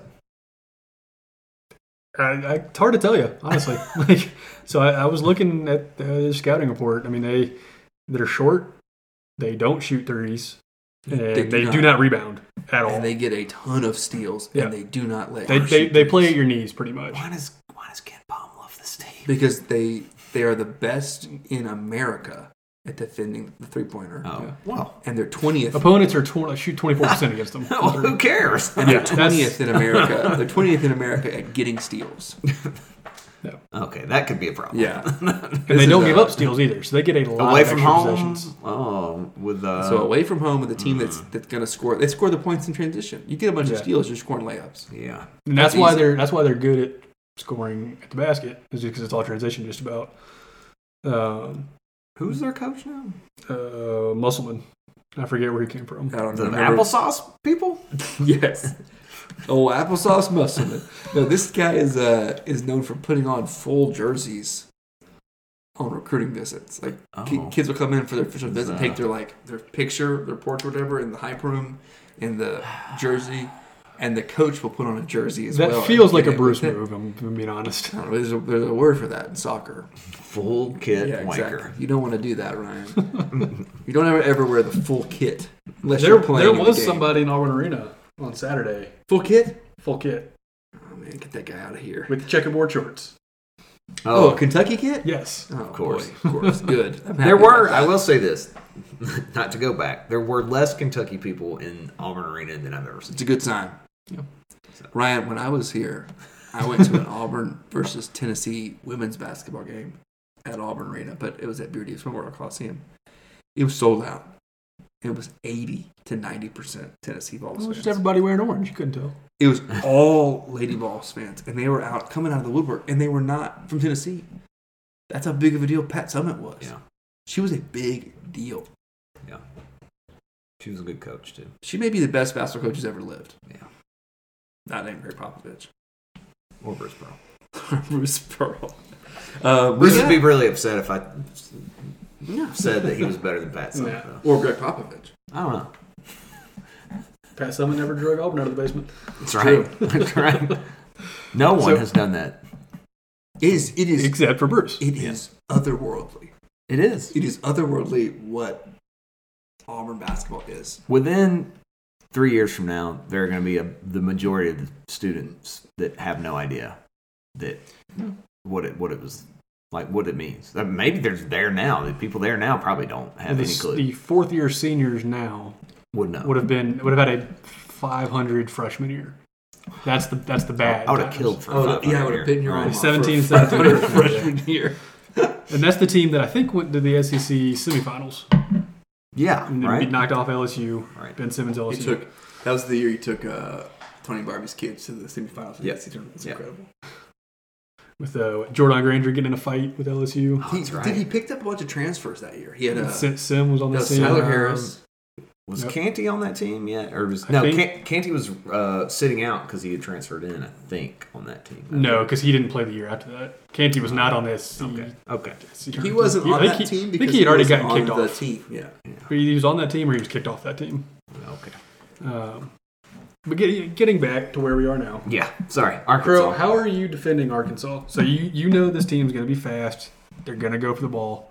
It's hard to tell you, honestly. So I was looking at the scouting report. I mean, they're short. They don't shoot threes. And they do not rebound at all. And they get a ton of steals, Yeah. and they do not let They you shoot play threes. at your knees pretty much. Why does Ken Palm love this team? Because they are the best in America at defending the three-pointer. Oh, Yeah. well. And they're 20th. Opponents are shoot 24% against them. Well, who cares? And they're Yeah, that's- 20th in America. They're 20th in America at getting steals. No. Okay, that could be a problem. Yeah. And they don't give up steals either, so they get a lot Away of from extra home. possessions. Oh, with So away from home with a team that's going to score. They score the points in transition. You get a bunch of steals, you're scoring layups. yeah. And that's That's why easy. they're good at scoring at the basket, is because it's all transition just about. Who's their coach now? Musselman. I forget where he came from. I don't The remember. applesauce people? Yes. Oh, applesauce Musselman. No, this guy is known for putting on full jerseys on recruiting visits. Like kids will come in for their official visit, take their picture, their portrait, whatever, in the hype room, in the jersey, and the coach will put on a jersey as well. That feels like a Yeah, Bruce with it. move, I'm being honest. I don't know, there's a word for that in soccer. Full kit Yeah, wanker. exactly. You don't want to do that, Ryan. You don't ever wear the full kit unless There you're playing. there in the was game. somebody in Auburn Arena on Saturday. full kit. Full kit. Oh man, get that guy out of here. With checkerboard shorts. Oh, a Kentucky kit? Yes. Oh, Of course. boy, of course. Good. I'm happy There were, about that. I will say this, not to go back, there were less Kentucky people in Auburn Arena than I've ever seen. It's a good sign. Yeah. Ryan, when I was here, I went to an Auburn versus Tennessee women's basketball game at Auburn Arena, but it was at Beardy Memorial Coliseum. It was sold out. It was 80 to 90% Tennessee Vols It was fans. just everybody wearing orange. You couldn't tell. It was all Lady Vols fans, and they were coming out of the woodwork, and they were not from Tennessee. That's how big of a deal Pat Summitt was. Yeah. She was a big deal. Yeah. She was a good coach, too. She may be the best basketball coach who's ever lived. Yeah. Not named Greg Popovich. Or Bruce Pearl. Bruce Pearl. Bruce would be really upset if I Yeah. said that he was better than Pat Summitt, Yeah. though. Or Greg Popovich. I don't know. Pat Summitt never drug Auburn out of the basement. That's right. That's right. No one has done that. It is Except for Bruce. It is otherworldly. It is. It is otherworldly what Auburn basketball is. Within 3 years from now, there are going to be the majority of the students that have no idea that what it was like, what it means. Maybe there's there now. The people there now probably don't have any clue. The fourth year seniors now Would know. would have had a 500 freshman year. That's the bad. I would have times. killed for. Oh, 500 yeah, I would have been your Right. own 17 freshman year. And that's the team that I think went to the SEC semifinals. Yeah, And then right. knocked off LSU. Right. Ben Simmons LSU. That was the year he took Tony Barbie's kids to the semifinals of the Yeah. SEC tournament. It's Yeah. incredible. With Jordan Granger getting in a fight with LSU. That's right. He picked up a bunch of transfers that year. He had Sim was on the team. Tyler Harris. Was Yep. Canty on that team yet, or was I think- Canty was sitting out because he had transferred in, I think, on that team. No, because he didn't play the year after that. Canty was not on this. Okay. He wasn't on that team I because think he had already gotten wasn't kicked on off. the team. Yeah. He was on that team or he was kicked off that team. Okay. But getting back to where we are now. Yeah. Sorry, Arkansas. Crow, how are you defending Arkansas? So you know this team's going to be fast. They're going to go for the ball.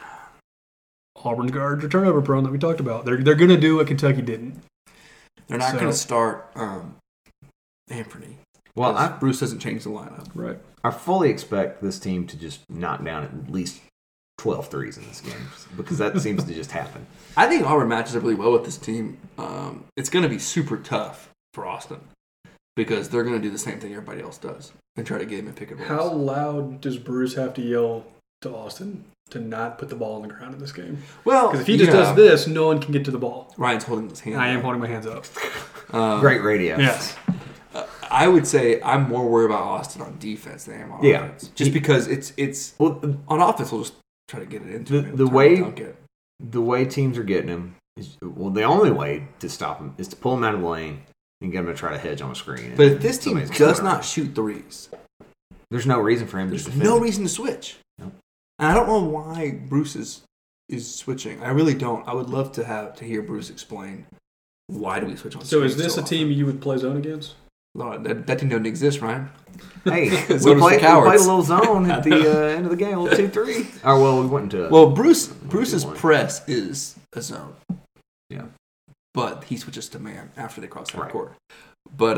Auburn's guards are turnover prone that we talked about. They're going to do what Kentucky didn't. They're not So- going to start Anthony. Well, I Bruce doesn't change the lineup. Right. fully expect this team to just knock down at least 12 threes in this game because that seems to just happen. I think Auburn matches up really well with this team. It's going to be super tough for Austin because they're going to do the same thing everybody else does and try to get him in pick and rolls. How loud does Bruce have to yell to Austin to not put the ball on the ground in this game? Well, Because if he just does this, no one can get to the ball. Ryan's holding his hand. I am up. holding my hands up. Great radio. Yes. I would say I'm more worried about Austin on defense than I am on Yeah. offense. Just because it's Well, on offense, we'll just try to get it into him. the Try to way dunk it. the way teams are getting him is the only way to stop him is to pull him out of the lane and get him to try to hedge on a screen. But if this team Somebody's does coming not shoot threes, there's no reason for him there's to defend. no reason to switch. No. And I don't know why Bruce is switching. I really don't. I would love to hear Bruce explain why do we switch on. So is screens this a often. team you would play zone against? No, that team doesn't exist, Ryan. Hey, So we does the played a cowards. little zone at the end of the game, a little 2-3. Oh, well, we went into Well, Bruce's one. press is a zone. Yeah. But he switches to man after they cross half Right. court. But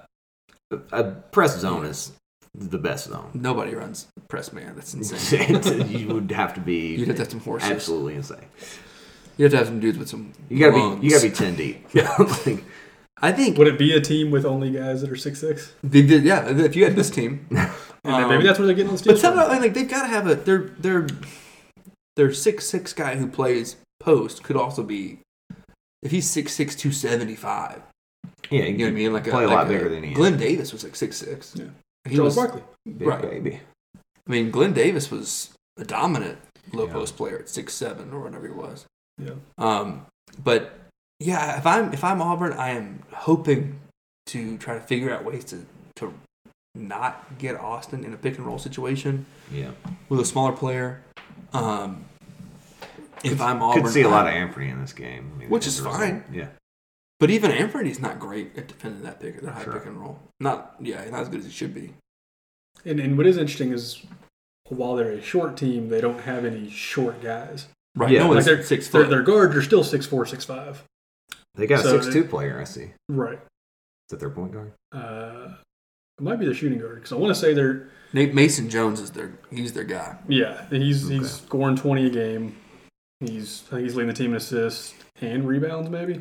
a press zone is the best zone. nobody runs press man. That's insane. You would have to be You'd have to have some horses. absolutely insane. You have to have some dudes with some. You gotta lungs. be 10 deep. Yeah, like, I think Would it be a team with only guys that are 6'6"? they did. Yeah, if you had this team, And then maybe that's where they're getting on the But steal. sometimes, like, they've got to have their 6'6" guy who plays post could also be, if he's 6'6", 275. Yeah, You know what I mean? Like play a lot bigger than he is. Glenn Davis was like 6'6". Yeah. He Charles was, Barkley. Big right. baby. I mean, Glenn Davis was a dominant low Yeah. post player at 6'7" or whatever he was. Yeah. But yeah, if I'm Auburn, I am hoping to try to figure out ways to not get Austin in a pick and roll situation Yeah. with a smaller player. If I'm Auburn, Could see a lot of Anthony in this game. I mean, Which as is a result. fine. Yeah. But even Anthony's not great at defending that high Sure. pick and roll. Not as good as he should be. And what is interesting is while they're a short team, they don't have any short guys. Right. Yeah, No Like one's they're 6 foot. Their guards are still 6'4", 6'5". They got a So 6'2" player, I see. Is Right. that their point guard? It might be their shooting guard because I want to say they're Nate Mason Jones is he's their guy. he's scoring 20 a game. I think he's leading the team in assists and rebounds maybe.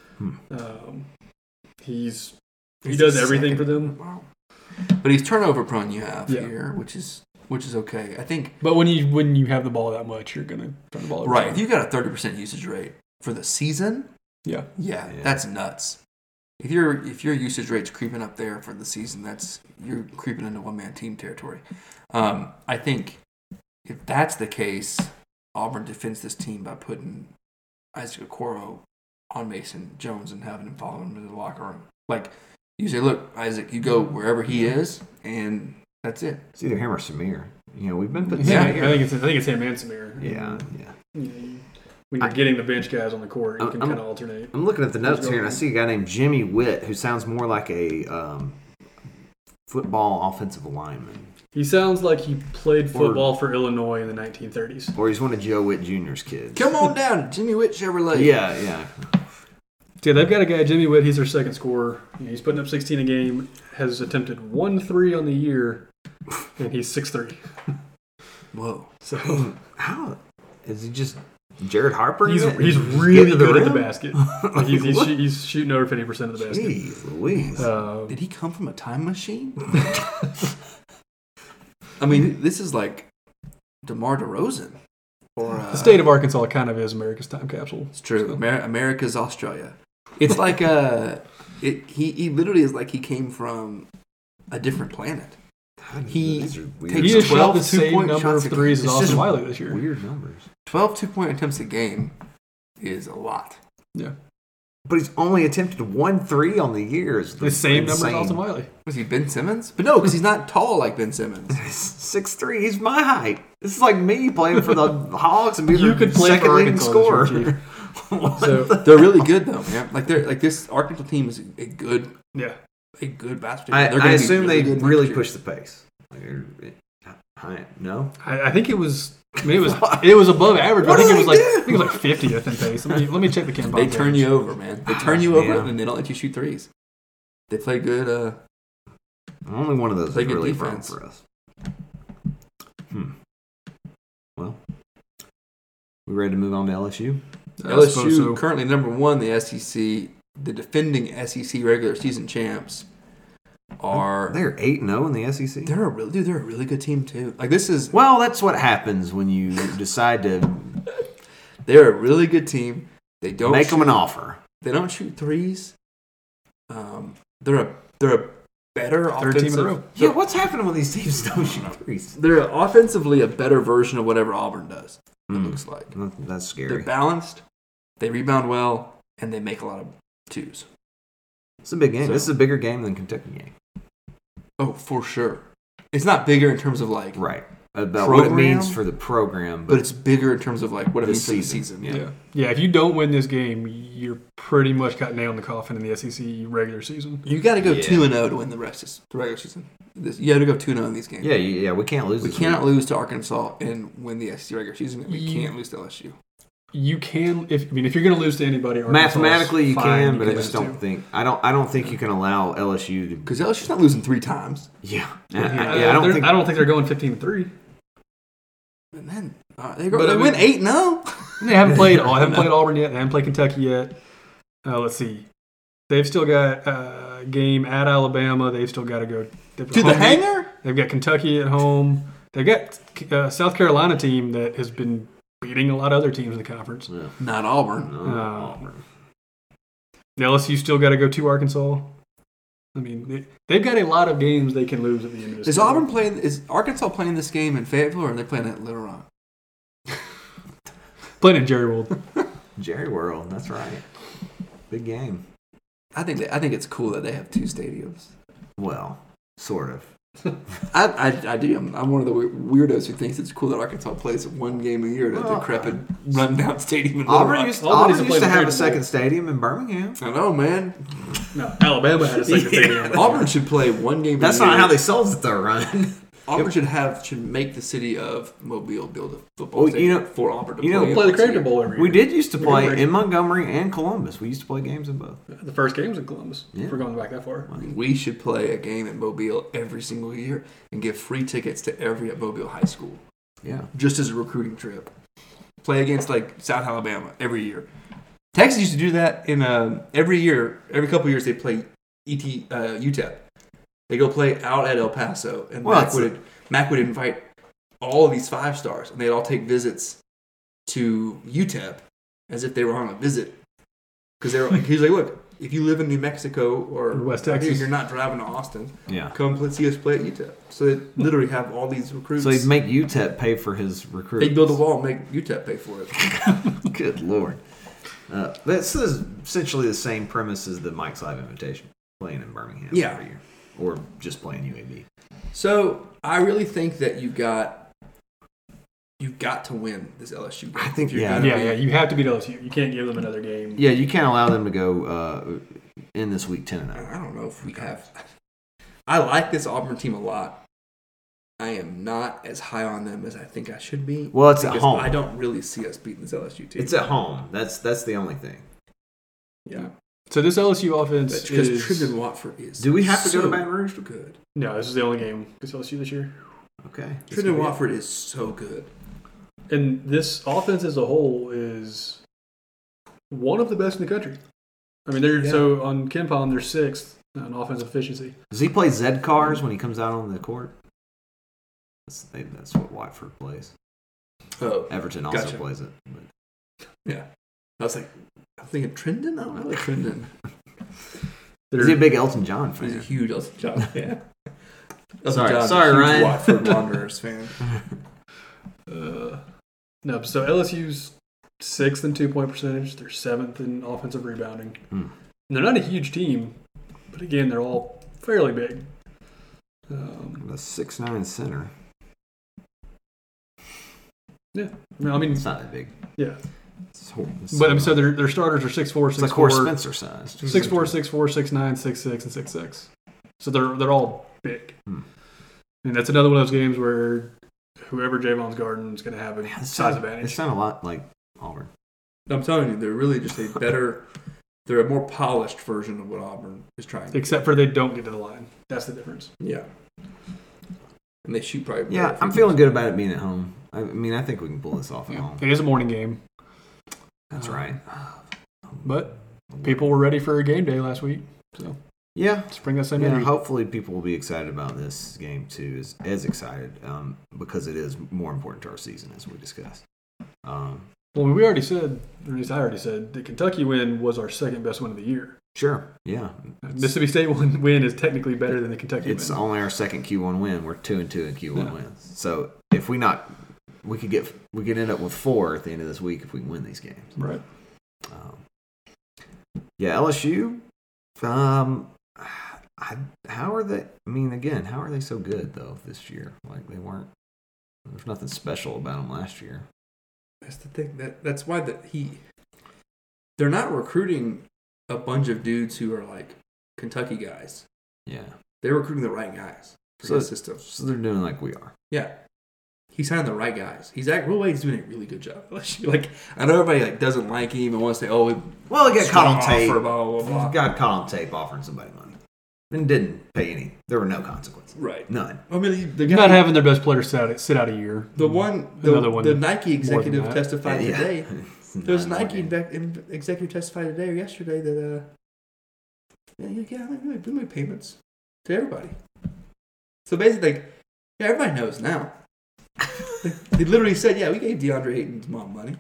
He does everything for them. Wow. But he's turnover prone. You have Yeah. here, which is okay. I think. But when you have the ball that much, you're gonna turn the ball over. Right. If you got a 30% usage rate for the season, Yeah. that's nuts. If your usage rate's creeping up there for the season, you're creeping into one-man team territory. I think if that's the case, Auburn defends this team by putting Isaac Okoro on Mason Jones and having him follow him into the locker room. Like, you say, look, Isaac, you go wherever he is, and that's it. It's either him or Samir. You know, we've been putting Yeah, I Samir. think it's him and Samir. Yeah. When you're getting the bench guys on the court, you can kind of alternate. I'm looking at the notes here, and I see a guy named Jimmy Witt who sounds more like a football offensive lineman. He sounds like he played football for Illinois in the 1930s. Or he's one of Joe Witt Jr.'s kids. Come on down, Jimmy Witt Chevrolet. Yeah. Yeah, they've got a guy, Jimmy Witt. He's their second scorer. He's putting up 16 a game. Has attempted 1 3 on the year, and he's 6'3". Whoa. So How is he just Jared Harper? he's Getting really to the good at the rim? basket. Like he's shooting over 50% of the basket. Jeez Louise. Did he come from a time machine? I mean, this is like DeMar DeRozan. Or The state of Arkansas kind of is America's time capsule. It's true. America's Australia. It's like he literally is like he came from a different planet. He These are weird. takes He has shot 12 the same two-point number shots of a threes game. as It's just Austin Wiley this year. Weird numbers. 12 two-point attempts a game is a lot. Yeah. But he's only attempted 1 3 on the year. Is The same number as insane. Austin Wiley. Was he Ben Simmons? But no, because he's not tall like Ben Simmons. 6'3". He's my height. This is like me playing for the Hawks and being You the could play second for leading Arkansas scorer. this year, So They're really good though, man. Like this Arkansas team is a good yeah. basketball team. I They're gonna be assume they good really next year. push the pace. No? I think it was. I mean, it was above average. But I think it was like 50th in pace. Let me check the Ken They Pom turn page. you over, man. They turn you over, Yeah. and they don't let you shoot threes. They play good. Only one of those Play is good really defense. firm for us. Well, we ready to move on to LSU? I suppose LSU so. currently number 1 in the SEC. The defending SEC regular season champs are. They're 8-0 in the SEC. They're a really good team too. Like this is. Well, that's what happens when you decide to They're a really good team. They don't make them an offer. They don't shoot threes. They're a better Third team in a offensive. row. Yeah, what's happening when these teams don't shoot threes? They're offensively a better version of whatever Auburn does. It looks like That's they're scary. balanced. They rebound well, and they make a lot of twos. It's a big game. So- This is a bigger game than Kentucky game. Oh, for sure. It's not bigger in terms of like, Right. About what it Program? means for the program. but it's bigger in terms of like what it The means for the season. season. Yeah. If you don't win this game, you're pretty much got nailed in the coffin in the SEC regular season. You got to go Yeah. 2-0 to win the regular season. You got to go 2-0 in these games. yeah, we can't lose We this cannot week. lose to Arkansas and win the SEC regular season. And we can't lose to LSU. You can, if you're going to lose to anybody, Arkansas is Mathematically, you fine, can, but I lose just to. don't think. I don't think you can allow LSU to. Because LSU's not losing 3 times. Yeah, I I don't think. I don't think they're going 15-3. And then But they I win mean- 8-0. They haven't played. Auburn yet. They haven't played Kentucky yet. Let's see. They've still got a game at Alabama. They've still got to go To the hangar? They've got Kentucky at home. They've got a South Carolina team that has been beating a lot of other teams in the conference. Yeah. Not Auburn. No, Auburn. The LSU still got to go to Arkansas. I mean, they've got a lot of games they can lose at the end of this. Is Auburn playing? Is Arkansas playing this game in Fayetteville, or are they playing at Little Rock? Playing in Jerry World. Jerry World, that's right. Big game. I think it's cool that they have two stadiums. Well, sort of. I do. I'm one of the weirdos who thinks it's cool that Arkansas plays one game a year at a decrepit, rundown stadium in Little Auburn Rock. used Auburn to have a second stadium in Birmingham. I know, man. No, Alabama had a second stadium. Auburn should play one game. That's a year. not how they sold it, though, Ryan. Auburn should make the city of Mobile build a football stadium for Auburn to play. Play the Crater Bowl every year. We did used to play in Montgomery and Columbus. We used to play games in both. The first game was in Columbus. Yeah. If we're going back that far. We should play a game at Mobile every single year and give free tickets to every at Mobile high school. Yeah. Just as a recruiting trip. Play against like South Alabama every year. Texas used to do that in every year. Every couple of years they play UTEP. They go play out at El Paso, and Mac would invite all of these 5-stars, and they'd all take visits to UTEP as if they were on a visit. Because they were like, he's like, look, if you live in New Mexico or West Texas, you're not driving to Austin. Yeah. Come see us play at UTEP. So they literally have all these recruits. So he'd make UTEP pay for his recruits. They'd build a wall and make UTEP pay for it. Good Lord. This is essentially the same premise as the Mike's Live Invitation, playing in Birmingham every year. Or just playing UAB. So I really think that you've got to win this LSU game. I think, you have to beat LSU. You can't give them another game. Yeah, you can't allow them to go in this week 10-0. I don't know if we have. I like this Auburn team a lot. I am not as high on them as I think I should be. Well, it's at home. I don't really see us beating this LSU team. It's at home. That's the only thing. Yeah. So this LSU offense because is... Trendon Watford is. Do we have to go to so Baton Rouge? Good. No, this is the only game against LSU this year. Okay. Trendon Watford is so good. And this offense as a whole is one of the best in the country. I mean, so on KenPom, they're 6th on offensive efficiency. Does he play Z cars when he comes out on the court? That's what Watford plays. Oh, Everton also plays it. But. Yeah. I'm thinking Trendon? I don't know Trendon. Is he a big Elton John fan? He's a huge Elton John fan. Sorry, Ryan. Watford Wanderers fan. No, so LSU's 6th in 2-point percentage. They're 7th in offensive rebounding. And they're not a huge team, but again, they're all fairly big. The 6'9" center. Yeah, I mean it's not that big. Yeah, but so their starters are 6'4", 6'4", it's like Horace Spencer size. 6'4", 6'4", 6'9", 6'6", and 6'6". So they're all big. And that's another one of those games where whoever Javon's guarding is going to have a size advantage. They sound a lot like Auburn. I'm telling you, they're really just a better. They're a more polished version of what Auburn is trying to Except for they don't get to the line. That's the difference. Yeah. And they shoot probably. Yeah, I'm feeling good about it being at home. I mean, I think we can pull this off at home. It is a morning game. That's right. But people were ready for a game day last week. So yeah, let's bring that same energy. Hopefully people will be excited about this game too, as excited because it is more important to our season, as we discussed. Well, we already said, or at least I already said, the Kentucky win was our second best win of the year. Sure, yeah. Mississippi State win is technically better than the Kentucky win. It's only our second Q1 win. We're 2-2 in Q1 wins. So if we could end up with 4 at the end of this week if we can win these games. Right. LSU. How are they? I mean, again, how are they so good though this year? Like they weren't. There's nothing special about them last year. That's the thing. That's why they're not recruiting a bunch of dudes who are like Kentucky guys. Yeah, they're recruiting the right guys for the system. So they're doing like we are. Yeah, he's signing the right guys. Will Wade's doing a really good job. Like I know everybody doesn't like him and wants to say, "Oh, he got caught on tape." Blah, blah, blah. Got caught on tape offering somebody money and didn't pay any. There were no consequences. Right, none. I mean, they're not having their best players sit out a year. The Nike executive testified today. There was a Nike executive testified today or yesterday that we made payments to everybody. So basically, like, yeah, everybody knows now. They literally said, yeah, we gave DeAndre Ayton's mom money.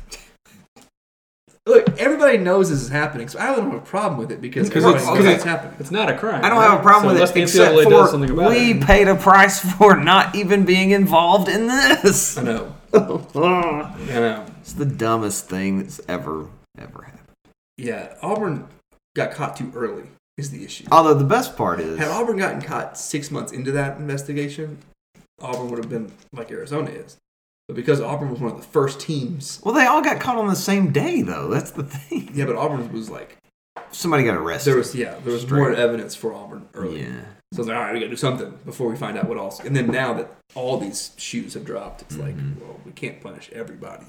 Look, everybody knows this is happening, so I don't have a problem with it because it's happening. It's not a crime. I don't have a problem with it, except for we paid a price for not even being involved in this. I know. I know. It's the dumbest thing that's ever happened. Yeah, Auburn got caught too early is the issue. Although the best part is... Had Auburn gotten caught 6 months into that investigation, Auburn would have been like Arizona is. But because Auburn was one of the first teams... Well, they all got caught on the same day, though. That's the thing. Yeah, but Auburn was like... Somebody got arrested. There was more evidence for Auburn early. Yeah. So I was like, all right, we got to do something before we find out what else. And then now that all these shoes have dropped, it's like, well, we can't punish everybody.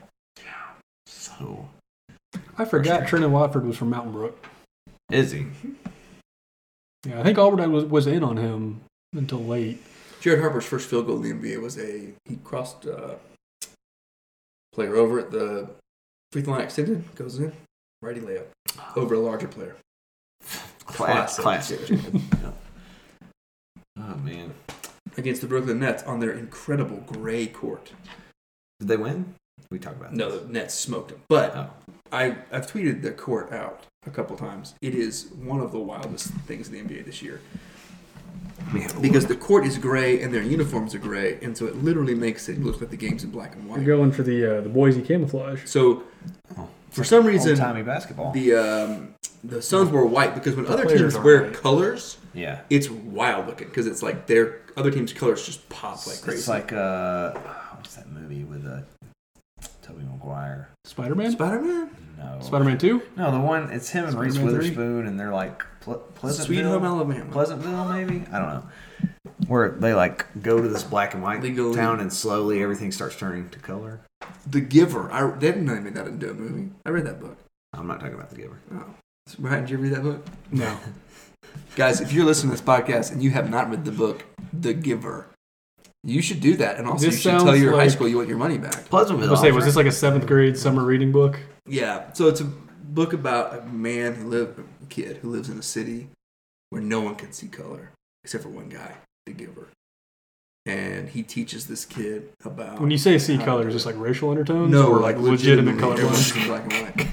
So... I forgot Trenton Watford was from Mountain Brook. Is he? Yeah, I think Auburn was in on him until late. Jared Harper's first field goal in the NBA was he crossed player over at the free throw line extended, goes in, righty layup, over a larger player. Classic. Yeah. Oh, man. Against the Brooklyn Nets on their incredible gray court. Did they win? We talked about No, the Nets smoked them. But I've tweeted the court out a couple times. It is one of the wildest things in the NBA this year. Because the court is gray and their uniforms are gray, and so it literally makes it look like the game's in black and white. You're going for the Boise camouflage. So, for some reason, old-timey basketball. The Suns were white because when other teams wear colors, it's wild looking because it's like their other team's colors just pop like crazy. It's like what's that movie with Tobey Maguire? Spider-Man? No. Spider-Man 2? No, the one, it's him and Reese Witherspoon, and they're like Pleasantville? Sweet Home Alabama. Pleasantville, maybe? I don't know. Where they like go to this black and white town and slowly everything starts turning to color. The Giver. They didn't make that into a movie. I read that book. I'm not talking about The Giver. Oh. Brian, did you read that book? No. Guys, if you're listening to this podcast and you have not read the book, The Giver, you should do that. And also, you should tell your high school you want your money back. Pleasantville. Was this like a 7th grade summer reading book? Yeah. So it's a book about a kid who lives in a city where no one can see color except for one guy, the Giver. And he teaches this kid about... When you say see color, is this like racial undertones? No, or like legitimate color lines? Black and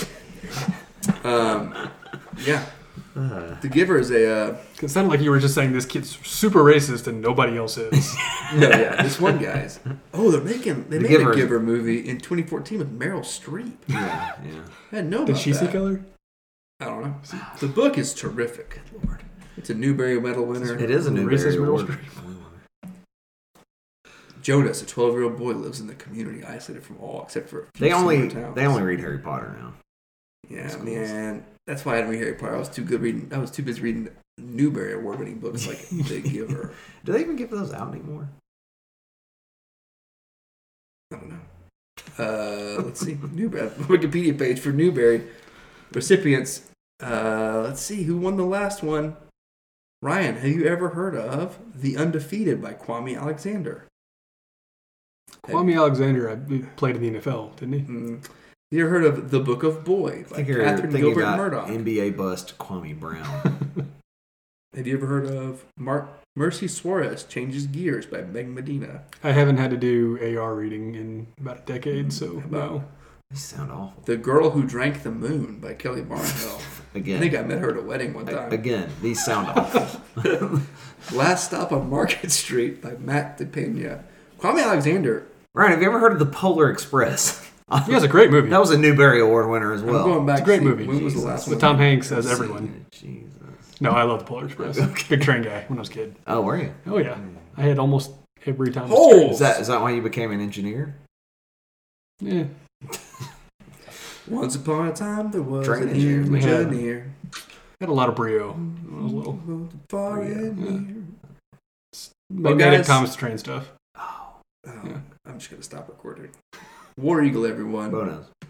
white. Yeah. The Giver is a... It sounded like you were just saying this kid's super racist and nobody else is. No, yeah. This one guy's... Oh, they made a Giver movie in 2014 with Meryl Streep. Yeah. I didn't know about that. Did she see color? I don't know. The book is terrific. Lord. It's a Newbery Medal winner. It is a Newbery Award. Jonas, a 12-year-old boy, lives in the community isolated from all except for a few They only read Harry Potter now. Yeah, man. That's why I didn't read Harry Potter. I was too busy reading Newbery Award-winning books like The Giver. Do they even give those out anymore? I don't know. Let's see. Newbery Wikipedia page for Newbery recipients. Let's see who won the last one. Ryan, have you ever heard of The Undefeated by Kwame Alexander? Kwame Alexander played in the NFL, didn't he? Mm. You ever heard of The Book of Boy by Catherine Gilbert Murdoch? NBA bust Kwame Brown. Have you ever heard of Mercy Suarez Changes Gears by Meg Medina? I haven't had to do AR reading in about a decade, so no. These sound awful. The Girl Who Drank the Moon by Kelly Barnhill. Again. I think I met her at a wedding one time. Again, these sound awful. Last Stop on Market Street by Matt DePena. Kwame Alexander. Ryan, have you ever heard of The Polar Express? Yeah, it's a great movie. That was a Newbery Award winner as well. I'm going back it's a great to movie. When was the last one? With Tom Hanks as everyone. Jesus. No, I love The Polar Express. Big train guy when I was a kid. Oh, were you? Oh, yeah. I had almost every time. Oh! Is that why you became an engineer? Yeah. Once upon a time, there was Train an engineer. engineer. Had a lot of brio when I was little. Far and near. Magnetic guys- Thomas the Train stuff. Oh, Yeah. I'm just going to stop recording. War Eagle, everyone. Bonus.